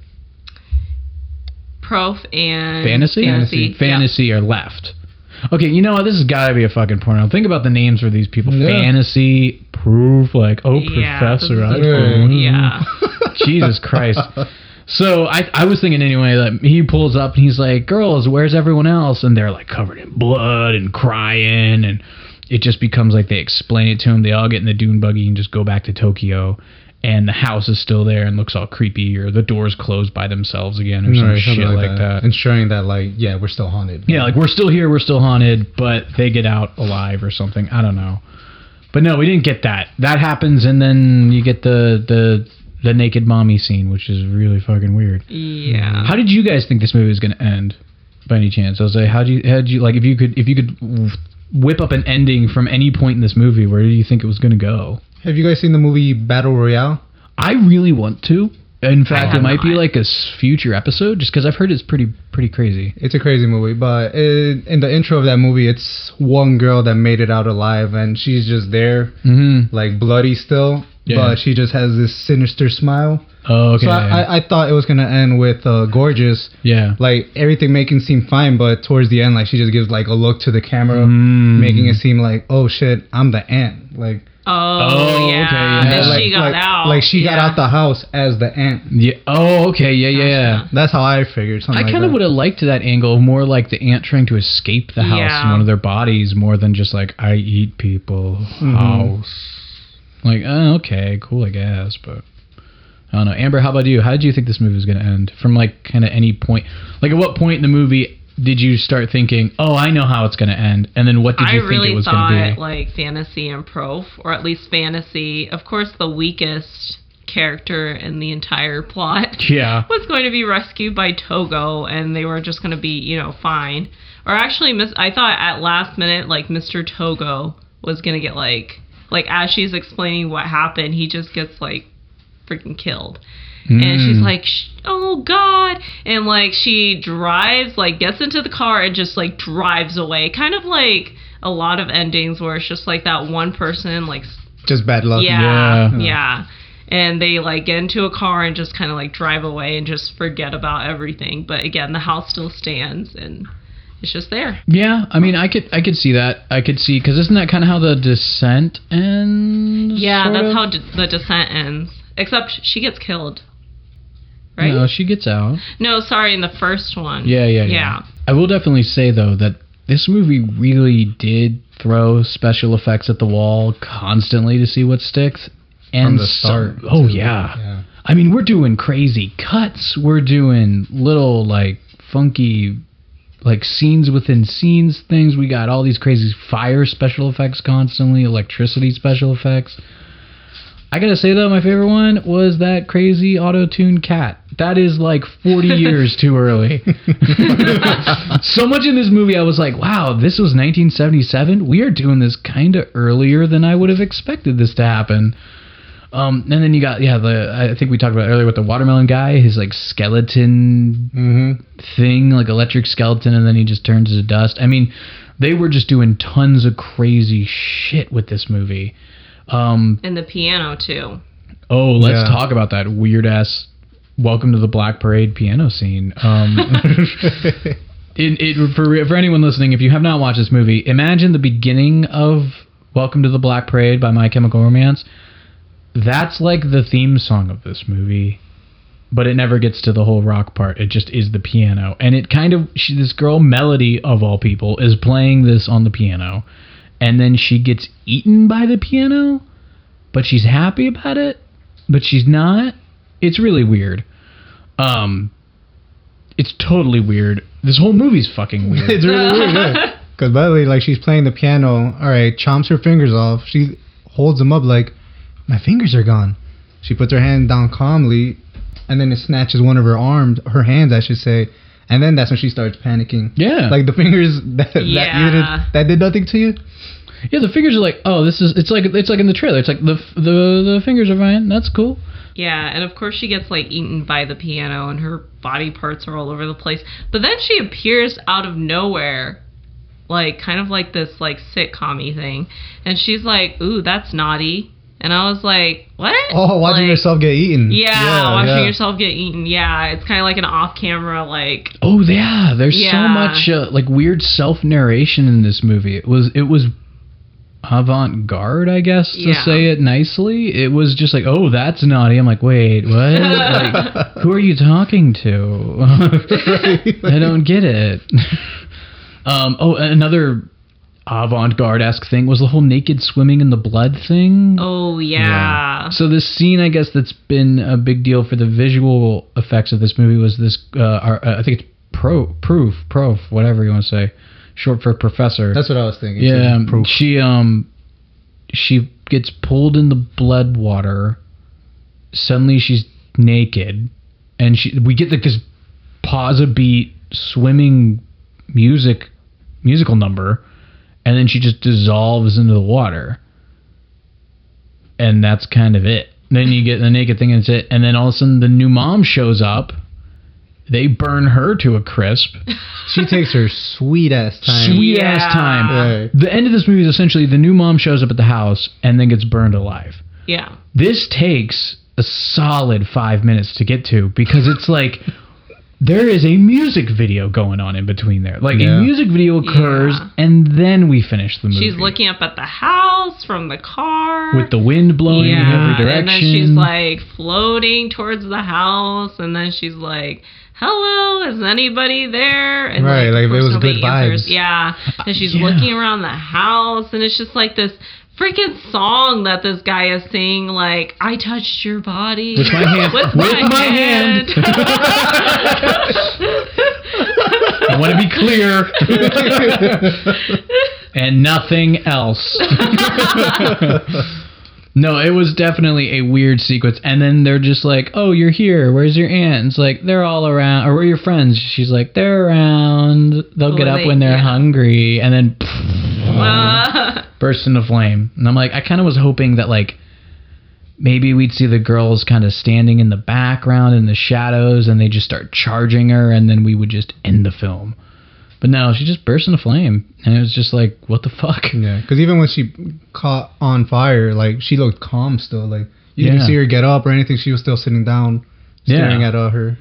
Prof and Fantasy? Fantasy. Fantasy are left. Okay, you know what? This has got to be a fucking porno. Think about the names for these people. Yeah. Fantasy, Proof, like, oh, Yeah, Professor. this I is a- don't know. yeah. Jesus Christ. So I I was thinking anyway that he pulls up and he's like, "Girls, where's everyone else?" And they're like covered in blood and crying, and it just becomes like they explain it to him. They all get in the dune buggy and just go back to Tokyo, and the house is still there and looks all creepy, or the doors closed by themselves again, or some Right, shit something like that. Ensuring that, like, yeah, we're still haunted. Yeah, like we're still here, we're still haunted, but they get out alive or something. I don't know. But no, we didn't get that. That happens, and then you get the the the naked mommy scene, which is really fucking weird. Yeah. How did you guys think this movie was going to end? By any chance, Jose? How do you how did you like if you could if you could whip up an ending from any point in this movie? Where do you think it was going to go? Have you guys seen the movie Battle Royale? I really want to. In fact, have it might be not. like a s- future episode, just because I've heard it's pretty pretty crazy. It's a crazy movie, but it, in the intro of that movie, it's one girl that made it out alive, and she's just there, Mm-hmm. like bloody still, Yeah. but she just has this sinister smile. Oh, okay. So I, I, I thought it was gonna end with uh, Gorgeous, yeah. like everything making seem fine, but towards the end, like she just gives like a look to the camera, Mm. making it seem like, oh shit, I'm the aunt. Like Oh, Oh, yeah. okay, yeah. And then like, she got like, out. like she got Yeah. out the house as the ant. Yeah. Oh, okay. Yeah, yeah, yeah. Gotcha. That's how I figured something I like kind of that. would have liked that angle, more like the ant trying to escape the house Yeah. in one of their bodies, more than just like I eat people house. Like, oh, okay, cool, I guess, but I don't know. Amber, how about you? How did you think this movie was going to end? From like kind of any point, like at what point in the movie did you start thinking, oh, I know how it's going to end, and then what did I you think really it was thought going to be? like fantasy and prof, or at least fantasy. Of course, the weakest character in the entire plot Yeah. was going to be rescued by Togo, and they were just going to be, you know, fine. Or actually, miss. I thought at last minute, like Mister Togo was going to get like, like as she's explaining what happened, he just gets like freaking killed. And she's Mm. like, Sh- oh God. And like she drives, like gets into the car and just like drives away. Kind of like a lot of endings where it's just like that one person, like, s- Just bad luck. yeah, Yeah. yeah. And they like get into a car and just kind of like drive away and just forget about everything. But again, the house still stands and it's just there. Yeah, I mean, I could, I could see that. I could see, because isn't that kind of how the Descent ends? Yeah, sort that's of? how d- the descent ends. Except she gets killed. Right? No, she gets out. No, sorry, in the first one. Yeah, yeah, yeah, Yeah. I will definitely say though that this movie really did throw special effects at the wall constantly to see what sticks. And From the so- start. oh too. yeah. yeah. I mean, we're doing crazy cuts. We're doing little like funky like scenes within scenes things. We got all these crazy fire special effects constantly, electricity special effects. I gotta say though, my favorite one was that crazy auto-tune cat. That is like forty years too early. So much in this movie, I was like, wow, this was nineteen seventy-seven. We are doing this kind of earlier than I would have expected this to happen. Um, and then you got, yeah, the I think we talked about earlier with the watermelon guy, his like skeleton Mm-hmm. thing, like electric skeleton, and then he just turns to dust. I mean, they were just doing tons of crazy shit with this movie. Um, And the piano too. oh, let's Yeah. talk about that weird ass Welcome to the Black Parade piano scene. Um, it, it for for anyone listening, if you have not watched this movie, imagine the beginning of Welcome to the Black Parade by My Chemical Romance. That's like the theme song of this movie, but it never gets to the whole rock part. It just is the piano, and it kind of she, this girl Melody of all people is playing this on the piano, and then she gets eaten by the piano, but she's happy about it, but she's not. It's really weird. Um, it's totally weird. This whole movie's fucking weird. It's really weird, yeah. Because by the way, like she's playing the piano. All right, chomps her fingers off. She holds them up like, my fingers are gone. She puts her hand down calmly, and then it snatches one of her arms, her hands, I should say. And then that's when she starts panicking. Yeah. Like the fingers that that, Yeah. you did, that did nothing to you. Yeah, the fingers are like, oh, this is. It's like it's like in the trailer. It's like the the the fingers are fine. That's cool. Yeah, and of course she gets like eaten by the piano and her body parts are all over the place. But then she appears out of nowhere, like kind of like this like sitcom-y thing. And she's like, ooh, that's naughty. And I was like, what? Oh, watching Like, yourself get eaten. Yeah, watching yeah. yourself get eaten. Yeah, it's kind of like an off-camera like. Oh yeah, there's so Yeah. much uh, like weird self narration in this movie. It was it was avant garde, I guess, to Yeah. say it nicely. It was just like, oh, that's naughty. I'm like, wait, what? Like, who are you talking to? I don't get it. um, oh, another avant-garde-esque thing was the whole naked swimming in the blood thing. Oh yeah. So this scene, I guess, that's been a big deal for the visual effects of this movie was this. Uh, our, uh, I think it's pro, proof, prof, whatever you want to say, short for professor. That's what I was thinking. yeah. too. Proof. She um, she gets pulled in the blood water. Suddenly, she's naked, and she we get like this pause a beat swimming music musical number. And then she just dissolves into the water. And that's kind of it. Then you get the naked thing and it's it. And then all of a sudden the new mom shows up. They burn her to a crisp. She takes her sweet ass time. Sweet Yeah. ass time. Right. The end of this movie is essentially the new mom shows up at the house and then gets burned alive. Yeah. This takes a solid five minutes to get to because it's like there is a music video going on in between there. Like Yeah. a music video occurs, Yeah. and then we finish the movie. She's looking up at the house from the car. with the wind blowing in every direction. And then she's like floating towards the house, and then she's like, hello, is anybody there? And Right, like, of it course was nobody good answers. vibes. Yeah. And she's yeah. looking around the house, and it's just like this freaking song that this guy is singing, like, I touched your body. With my hand. With, With my, my hand. I want to be clear. And nothing else. No, it was definitely a weird sequence. And then they're just like, oh, you're here. Where's your aunt? It's like, they're all around. Or where are your friends? She's like, they're around. They'll get Well, up they- when they're yeah. hungry. And then Uh, burst into flame. And I'm like, I kind of was hoping that, like, maybe we'd see the girls kind of standing in the background in the shadows and they just start charging her and then we would just end the film. But no, she just burst into flame. And it was just like, what the fuck? Yeah, because even when she caught on fire, like, she looked calm still. Like, you Yeah. didn't see her get up or anything. She was still sitting down, staring Yeah. at uh, her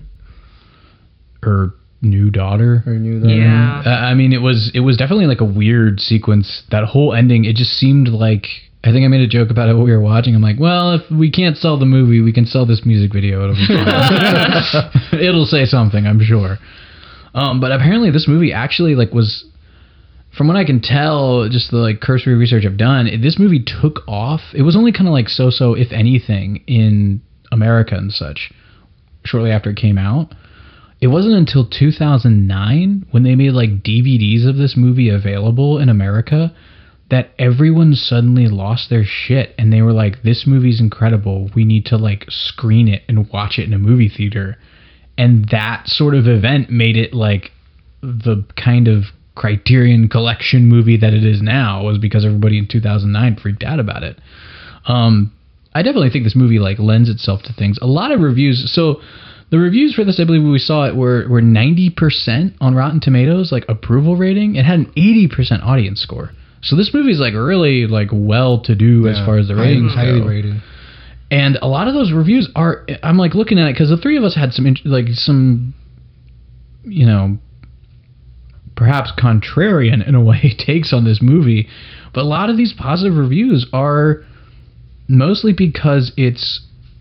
Her new daughter. her new. daughter. Yeah. Uh, I mean, it was it was definitely like a weird sequence. That whole ending, it just seemed like, I think I made a joke about it while we were watching. I'm like, well, if we can't sell the movie, we can sell this music video. It'll be fine. It'll say something, I'm sure. Um, but apparently this movie actually like was, from what I can tell, just the like cursory research I've done, it, this movie took off. It was only kind of like so-so, if anything, in America and such, shortly after it came out. It wasn't until two thousand nine, when they made like D V Ds of this movie available in America, that everyone suddenly lost their shit and they were like, this movie's incredible. We need to like screen it and watch it in a movie theater. And that sort of event made it like the kind of Criterion Collection movie that it is now, was because everybody in two thousand nine freaked out about it. Um, I definitely think this movie like lends itself to things. A lot of reviews. So the reviews for this, I believe when we saw it, were were ninety percent on Rotten Tomatoes, like approval rating. It had an eighty percent audience score. So this movie is like really like well to do as Yeah, far as the highly- ratings highly go. rated. And a lot of those reviews are, I'm like looking at it because the three of us had some int- like some, you know, perhaps contrarian in a way takes on this movie, but a lot of these positive reviews are mostly because it's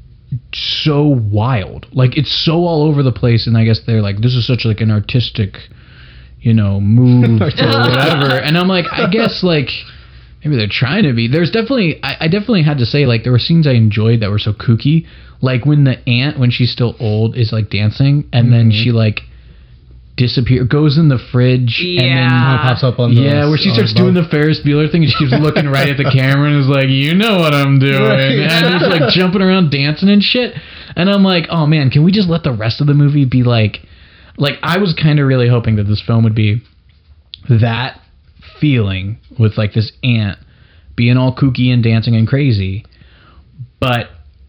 so wild, like it's so all over the place, and I guess they're like, this is such like an artistic, you know, move or whatever, and I'm like, I guess like maybe they're trying to be. There's definitely, I, I definitely had to say, like, there were scenes I enjoyed that were so kooky, like when the aunt, when she's still old, is like dancing, and mm-hmm. then she like disappears, goes in the fridge, yeah. and then Oh, pops up on the yeah, where she starts doing the Ferris Bueller thing, and she keeps looking right at the camera and is like, you know what I'm doing, Right. and just like jumping around dancing and shit. And I'm like, oh man, can we just let the rest of the movie be like, like I was kind of really hoping that this film would be that feeling with like this aunt being all kooky and dancing and crazy, but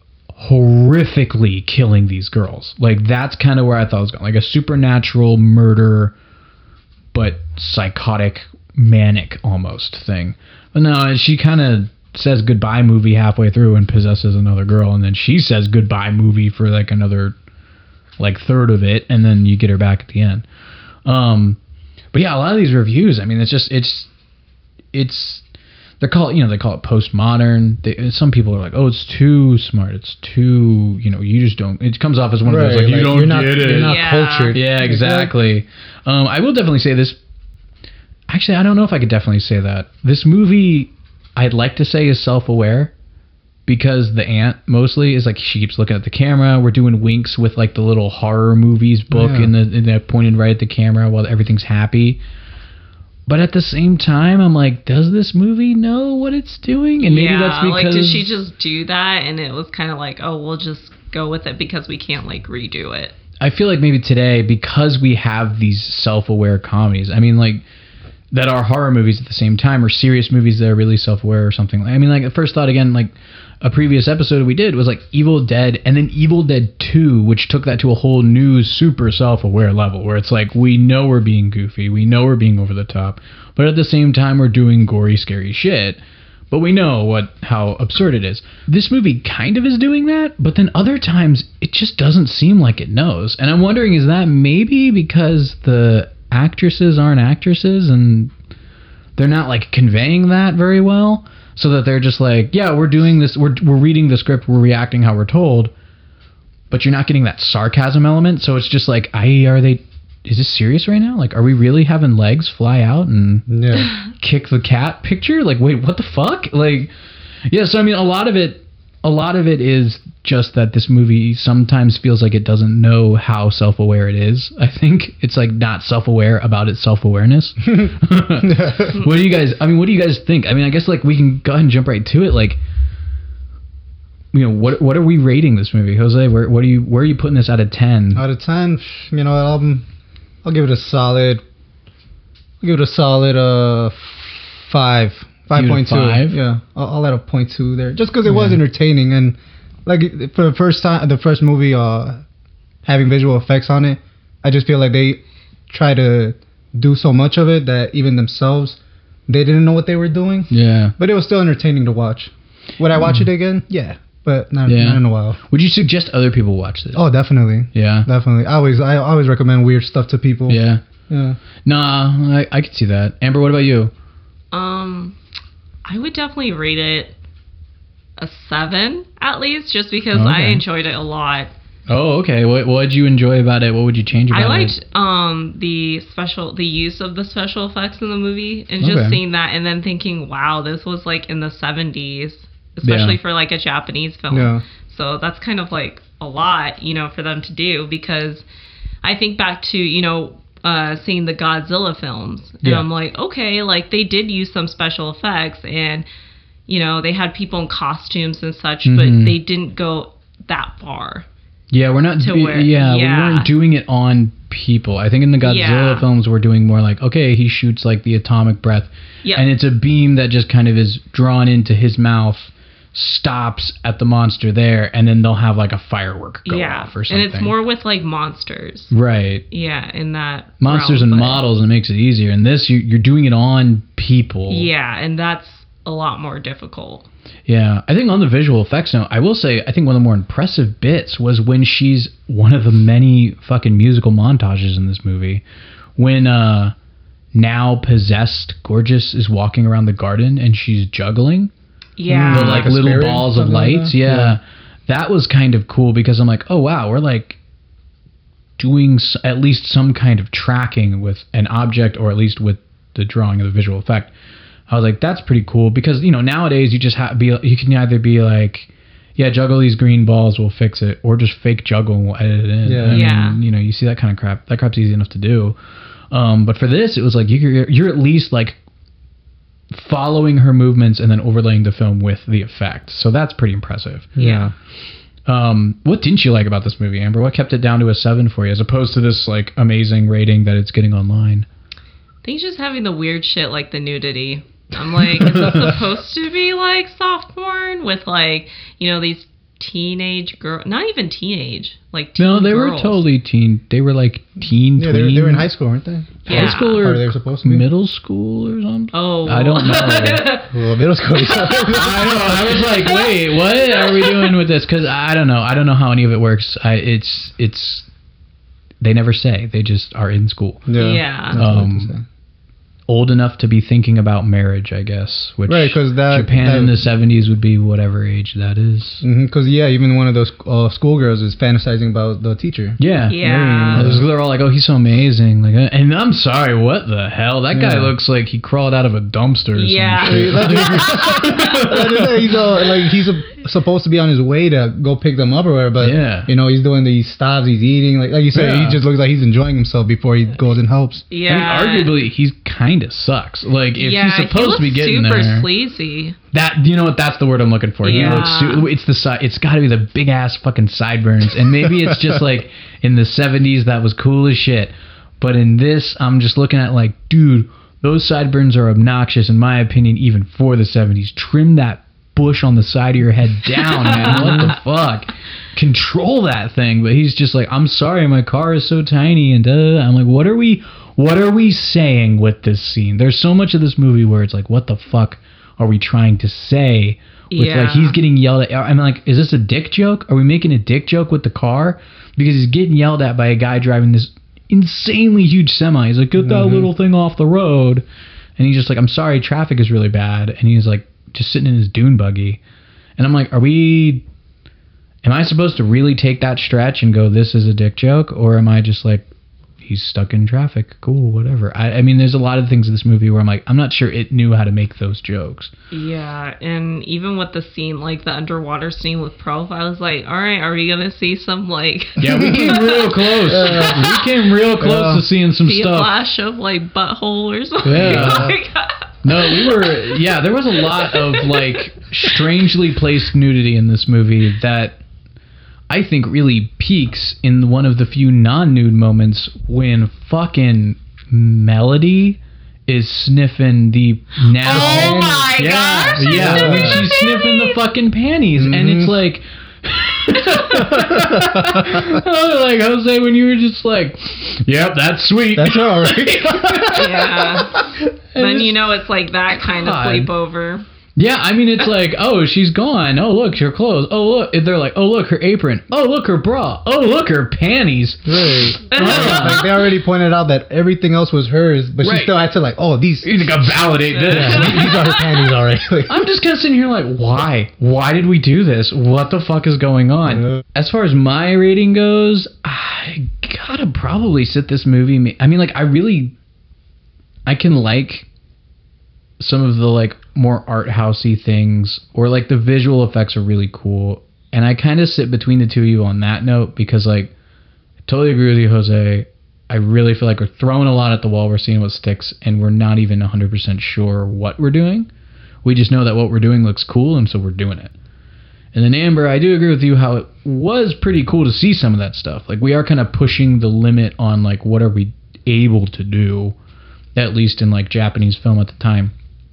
horrifically killing these girls. Like that's kind of where I thought it was going, like a supernatural murder, but psychotic, manic almost thing. But no, she kind of says goodbye movie halfway through and possesses another girl, and then she says goodbye movie for like another like third of it, and then you get her back at the end. Um, but yeah, a lot of these reviews, I mean, it's just it's it's they're called, you know, they call it postmodern. They, some people are like, oh, it's too smart, it's too, you know, you just don't. It comes off as one of those Right, like, you like, don't you're not, get it. You're not Yeah. cultured. Yeah, exactly. Um, I will definitely say this. Actually, I don't know if I could definitely say that. This movie, I'd like to say, is self-aware, because the aunt mostly is like, she keeps looking at the camera. We're doing winks with like the little horror movies book, Yeah. and the and they're pointed right at the camera while everything's happy. But at the same time, I'm like, does this movie know what it's doing? And maybe yeah, that's because like, did she just do that, and it was kind of like, oh, we'll just go with it because we can't like redo it. I feel like maybe today, because we have these self-aware comedies, I mean, like, that are horror movies at the same time, or serious movies that are really self-aware or something. I mean, like, the first thought, again, like, a previous episode we did was, like, Evil Dead, and then Evil Dead two, which took that to a whole new, super self-aware level, where it's like, we know we're being goofy, we know we're being over the top, but at the same time, we're doing gory, scary shit. but we know what how absurd it is. This movie kind of is doing that, but then other times it just doesn't seem like it knows. And I'm wondering, is that maybe because the actresses aren't actresses and they're not like conveying that very well, so that they're just like, yeah, we're doing this, we're we're reading the script, we're reacting how we're told, but you're not getting that sarcasm element. So it's just like, I are they is this serious right now? Like, are we really having legs fly out and Yeah. kick the cat picture? Like, wait, what the fuck? Like, yeah, so I mean, a lot of it, a lot of it is just that this movie sometimes feels like it doesn't know how self-aware it is. I think it's like not self-aware about its self-awareness. What do you guys, I mean, what do you guys think? I mean, I guess like we can go ahead and jump right to it. Like, you know, what what are we rating this movie, Jose? Where what are you where are you putting this out of ten? Out of ten, you know, I'll, I'll give it a solid, I'll give it a solid uh, five. five point two. Five? Yeah, I'll, I'll add a point two there, just because it Yeah. was entertaining, and like for the first time, the first movie, uh, having visual effects on it, I just feel like they try to do so much of it that even themselves, they didn't know what they were doing. Yeah. But it was still entertaining to watch. Would I watch it again? Yeah, but not, Yeah. not in a while. Would you suggest other people watch this? Oh, definitely, Yeah. definitely. I always, I always recommend weird stuff to people. Yeah. Yeah. Nah, I, I could see that. Amber, what about you? Um, I would definitely rate it a seven at least, just because Okay. I enjoyed it a lot. Oh, okay. What what did you enjoy about it? What would you change about I liked it? um the special the use of the special effects in the movie, and just Okay. seeing that and then thinking, wow, this was like in the seventies, especially Yeah. for like a Japanese film. Yeah. So that's kind of like a lot, you know, for them to do, because I think back to, you know, uh, seeing the Godzilla films, and Yeah. I'm like, okay, like they did use some special effects, and you know, they had people in costumes and such, Mhm. but they didn't go that far. Yeah, we're not. to do- where- yeah, yeah. we weren't doing it on people. I think in the Godzilla Yeah. films, we're doing more like, okay, he shoots like the atomic breath, Yeah. and it's a beam that just kind of is drawn into his mouth, stops at the monster there, and then they'll have like a firework go yeah, off or something. and it's more with like monsters. right. Yeah, in that Monsters realm, and but- models, and it makes it easier. In this, you, you're doing it on people. Yeah, and that's a lot more difficult. Yeah, I think on the visual effects note, I will say I think one of the more impressive bits was when she's one of the many fucking musical montages in this movie. When uh, now possessed Gorgeous is walking around the garden and she's juggling Yeah, the Mm, like like a little spirit, balls of something like lights. that? yeah. Yeah. That was kind of cool because I'm like, oh wow, we're like doing s- at least some kind of tracking with an object, or at least with the drawing of the visual effect. I was like, that's pretty cool, because you know nowadays you just have be you can either be like, yeah, juggle these green balls, we'll fix it, or just fake juggle and we'll edit it in. Yeah. I mean, Yeah. you know, you see that kind of crap. That crap's easy enough to do. Um, but for this, it was like you're you're at least like following her movements and then overlaying the film with the effect. So that's pretty impressive. Yeah. Um, what didn't you like about this movie, Amber? What kept it down to a seven for you, as opposed to this like amazing rating that it's getting online? I think just having the weird shit like the nudity. I'm like, is this supposed to be like soft porn with like, you know, these teenage girls? Not even teenage, like teen No, they girls. were totally teen. They were like teen. Yeah, they were, they were in high tweens. school, weren't they? Yeah. High school Or or they were supposed to be? middle school or something. Oh, I don't know. Well, middle school. I know. I was like, wait, what are we doing with this? Because I don't know. I don't know how any of it works. I, it's it's. They never say. They just are in school. Yeah. That's what I Um, have to say. Old enough to be thinking about marriage, I guess. Which Right, 'cause that- Japan that- in the seventies would be whatever age that is. Because yeah, even one of those uh, schoolgirls is fantasizing about the teacher. Yeah. Yeah. They're all like, "Oh, he's so amazing!" Like, uh, and I'm sorry, what the hell? That guy Yeah. looks like he crawled out of a dumpster. Or Yeah. Some shit. he's all, like he's a, supposed to be on his way to go pick them up or whatever, but Yeah. you know he's doing these stops, he's eating, like like you said, Yeah. he just looks like he's enjoying himself before he goes and helps. Yeah. I mean, arguably, he's kind of sucks. Like, if yeah, he's supposed he to be looks getting super there, sleazy. that you know what? That's the word I'm looking for. He Yeah. looks. Su- it's the side. It's got to be the big ass fucking sideburns, and maybe it's just like in the seventies that was cool as shit. But in this, I'm just looking at like, dude, those sideburns are obnoxious in my opinion, even for the seventies. Trim that bush on the side of your head down, man. What the fuck? Control that thing. But he's just like, I'm sorry, my car is so tiny, and uh, I'm like, what are we, what are we saying with this scene? There's so much of this movie where it's like, what the fuck? are we trying to say? With Yeah. like he's getting yelled at. I'm like, is this a dick joke? Are we making a dick joke with the car? Because he's getting yelled at by a guy driving this insanely huge semi. He's like, get that Mhm. little thing off the road. And he's just like, I'm sorry, traffic is really bad. And he's like, just sitting in his dune buggy. And I'm like, are we, am I supposed to really take that stretch and go, this is a dick joke? Or am I just like, he's stuck in traffic, cool, whatever. I, I mean, there's a lot of things in this movie where I'm like, I'm not sure it knew how to make those jokes. Yeah, and even with the scene, like the underwater scene with Profile, is like, all right, are we gonna see some like Yeah, we came real close. We came real close Yeah. to seeing some see a stuff. flash of like butthole or something? Yeah. Oh my God. No, we were, yeah, there was a lot of like strangely placed nudity in this movie that I think really peaks in one of the few non-nude moments when fucking Melody is sniffing the nasty. Oh my yeah, gosh, yeah, she's when sniffing she's the sniffing the fucking panties, and Mhm. it's like. Oh, like Jose, when you were just like, "Yep, that's sweet." That's all right. Yeah. Then you know it's like that kind of God. sleepover. Yeah, I mean, it's like, oh, she's gone. Oh, look, her clothes. Oh, look. They're like, oh, look, her apron. Oh, look, her bra. Oh, look, her panties. Right. Like they already pointed out that everything else was hers, but Right. she still had to like, oh, these, You gotta validate this. these are her panties already. I'm just kind of sitting here like, why? Why did we do this? What the fuck is going on? Yeah. As far as my rating goes, I gotta probably sit this movie. I mean, like, I really, I can like some of the like more art housey things, or like the visual effects are really cool, and I kind of sit between the two of you on that note because like I totally agree with you, Jose. I really feel like we're throwing a lot at the wall, we're seeing what sticks, and we're not even one hundred percent sure what we're doing. We just know that what we're doing looks cool, and so we're doing it. And then Amber, I do agree with you how it was pretty cool to see some of that stuff. Like, we are kind of pushing the limit on like what are we able to do, at least in like Japanese film at the time.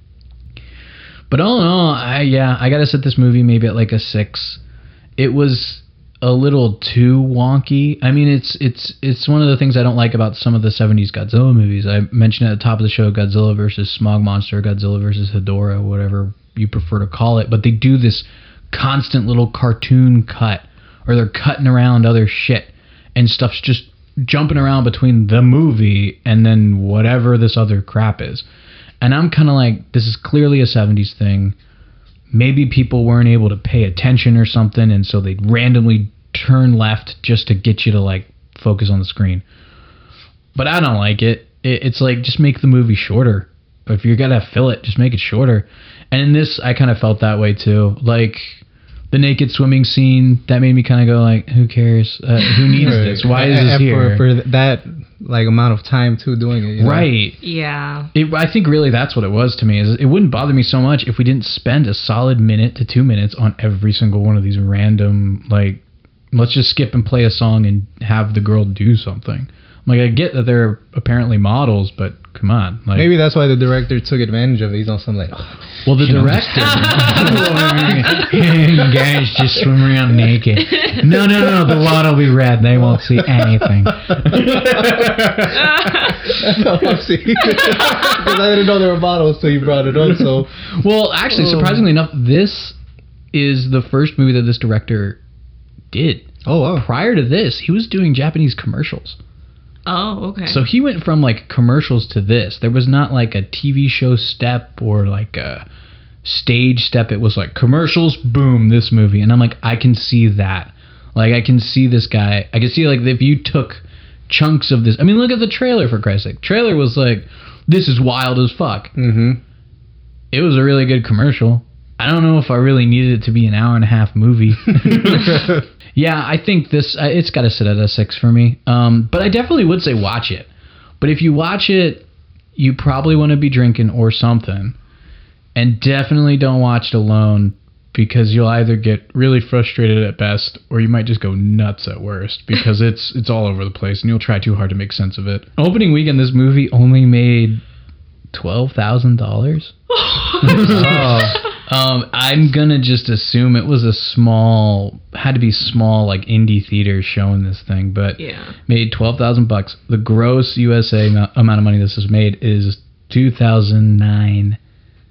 But all in all, I yeah, I gotta set this movie maybe at like a six. It was a little too wonky. I mean, it's it's it's one of the things I don't like about some of the seventies Godzilla movies. I mentioned at the top of the show Godzilla versus Smog Monster, Godzilla versus Hedorah, whatever you prefer to call it. But they do this constant little cartoon cut, or they're cutting around other shit, and stuff's just jumping around between the movie and then whatever this other crap is. And I'm kind of like, this is clearly a seventies thing. Maybe people weren't able to pay attention or something, and so they'd randomly turn left just to get you to like focus on the screen. But I don't like it. it it's like, just make the movie shorter. If you're gonna fill it, just make it shorter. And in this, I kind of felt that way too. Like the naked swimming scene, that made me kind of go like, who cares? Uh, who needs Right. this? Why is And this for, here? For that like amount of time too doing it. You know? Right. Yeah. It, I think really that's what it was to me. Is it wouldn't bother me so much if we didn't spend a solid minute to two minutes on every single one of these random, like, let's just skip and play a song and have the girl do something. Like, I get that they're apparently models, but come on. Like, Maybe that's why the director took advantage of it. He's on some like, oh, well, the you know. director, guys just swim around naked. No, no, no, the water will be red. They won't see anything. see, because I didn't know they were models, so you brought it up. So, Well, actually, Oh. surprisingly enough, this is the first movie that this director did. oh wow, Prior to this, he was doing Japanese commercials. Oh, okay. So he went from like commercials to this. There was not like a T V show step or like a stage step. It was like commercials, boom, this movie. And I'm like, I can see that. Like, I can see this guy. I can see like if you took chunks of this. I mean, look at the trailer, for Christ's sake. Trailer was like, this is wild as fuck. mm-hmm. It was a really good commercial. I don't know if I really needed it to be an hour and a half movie. Yeah, I think this, uh, it's got to sit at a six for me. Um, but I definitely would say watch it. But if you watch it, you probably want to be drinking or something. And definitely don't watch it alone, because you'll either get really frustrated at best, or you might just go nuts at worst, because it's it's all over the place and you'll try too hard to make sense of it. Opening weekend, this movie only made twelve thousand dollars. oh. Um, I'm gonna just assume it was a small, had to be small, like indie theaters showing this thing, but Yeah. made twelve thousand bucks. The gross U S A amount amount of money this has made is two thousand nine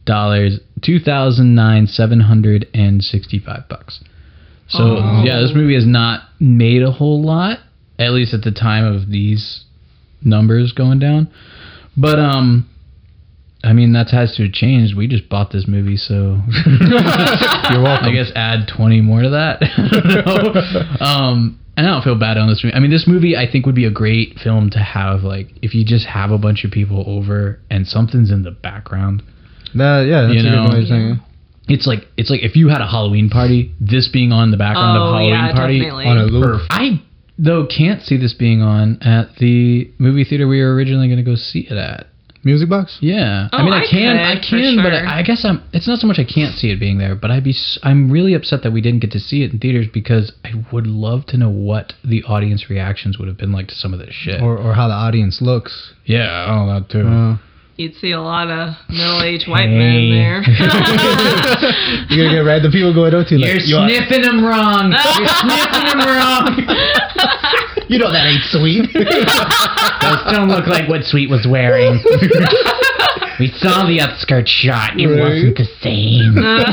dollars, two thousand nine seven hundred and sixty-five bucks. So Oh. yeah, this movie has not made a whole lot, at least at the time of these numbers going down. But um, I mean that has to have changed. We just bought this movie, so You're welcome. I guess add twenty more to that. No. Um, and I don't feel bad on this movie. I mean, this movie I think would be a great film to have, like, if you just have a bunch of people over and something's in the background. That, yeah, that's You a know, good way of saying it. It's like it's like if you had a Halloween party, this being on the background Oh, of Halloween yeah, party. definitely. On a loop. Perf. I though can't see this being on at the movie theater we were originally going to go see it at. Music Box? Yeah, Oh, I mean I I can, could, I for can, but sure. I, I guess I'm. It's not so much I can't see it being there, but I'd be. s- I'm really upset that we didn't get to see it in theaters because I would love to know what the audience reactions would have been like to some of this shit. Or, or how the audience looks. yeah, oh that too. Uh, You'd see a lot of middle-aged white Hey. men there. you're going to get right. The people going out to you. You're Like, you, are- sniffing them wrong. You're sniffing them wrong. you know that ain't sweet. Those don't look like what Sweet was wearing. We saw the upskirt shot. It Right. wasn't the same.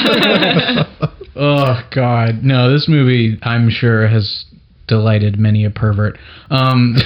Oh, God. No, this movie, I'm sure, has delighted many a pervert. Um,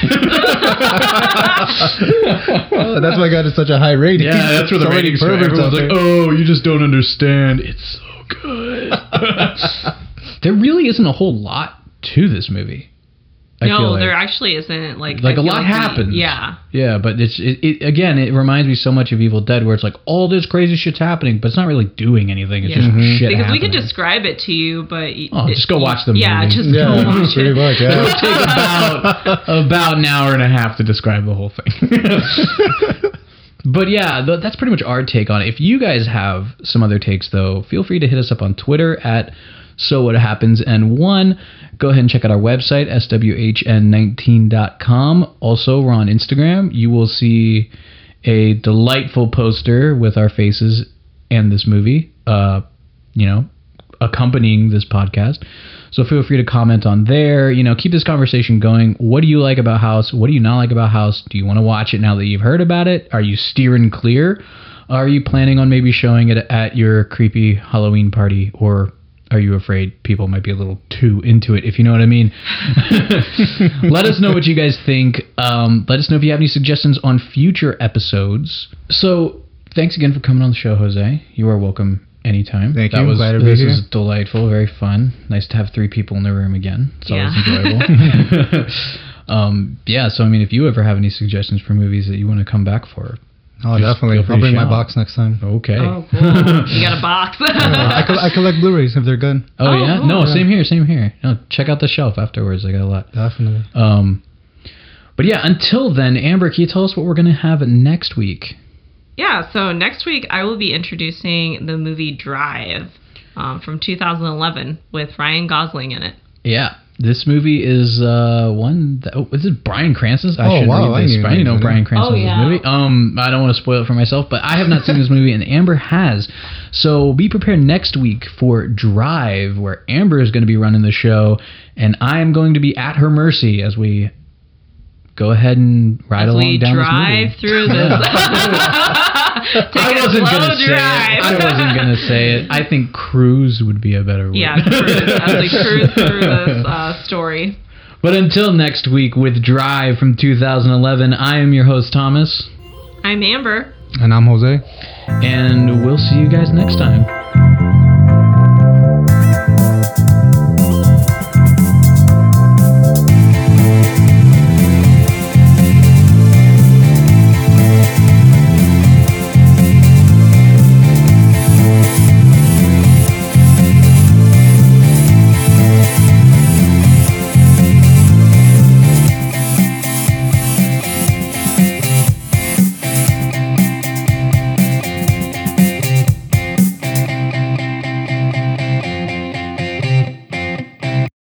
Oh, that's why I got it such a high rating. yeah, that's where the So many ratings go. perverts Everyone's out like, there. oh, you just don't understand. It's so good. There really isn't a whole lot to this movie. I feel no, like. there actually isn't. Like, Like I a feel lot we- happens. Yeah. Yeah, but it's it, it again. It reminds me so much of Evil Dead, where it's like all this crazy shit's happening, but it's not really doing anything. It's Yeah. just Mhm. shit Because happening. we could describe it to you, but y- Oh, it- just go watch the Yeah, movie. just Yeah, go watch pretty it. much, It'll yeah. take about about an hour and a half to describe the whole thing. But yeah, th- that's pretty much our take on it. If you guys have some other takes, though, feel free to hit us up on Twitter at So What Happens and One. Go ahead and check out our website, S W H N nineteen dot com. Also, we're on Instagram. You will see a delightful poster with our faces and this movie, uh, you know, accompanying this podcast. So feel free to comment on there. You know, keep this conversation going. What do you like about House? What do you not like about House? Do you want to watch it now that you've heard about it? Are you steering clear? Are you planning on maybe showing it at your creepy Halloween party? Or are you afraid people might be a little too into it, if you know what I mean? Let us know what you guys think. Um, let us know if you have any suggestions on future episodes. So thanks again for coming on the show, Jose. You are welcome anytime. Thank that you. Was, Glad to be this here. is delightful, very fun. Nice to have three people in the room again. It's Yeah. always enjoyable. um, yeah, so I mean, if you ever have any suggestions for movies that you want to come back for, Oh, Just definitely. feel free I'll to bring my shout. box next time. okay. Oh, cool. You got a box. Uh, I, col- I collect Blu-rays if they're good. Oh, Oh, yeah? cool. No, Yeah. same here, same here. No, check out the shelf afterwards. I got a lot. Definitely. Um, but yeah, until then, Amber, can you tell us what we're going to have next week? Yeah, so next week I will be introducing the movie Drive um, from two thousand eleven with Ryan Gosling in it. Yeah. This movie is uh, one. That, oh, is it Bryan Cranston's? I Oh, should wow, read I this. knew I didn't that. know Bryan Cranston Oh, was yeah. this movie. Um, I don't want to spoil it for myself, but I have not seen this movie, and Amber has. So be prepared next week for Drive, where Amber is going to be running the show, and I am going to be at her mercy as we go ahead and ride As along we down drive this movie. through this. Take I a wasn't slow gonna say drive. it. I wasn't gonna say it. I think cruise would be a better word. Yeah, cruise, as we cruise through this uh, story. But until next week with Drive from two thousand eleven, I am your host, Thomas, I'm Amber. And I'm Jose. and we'll see you guys next time.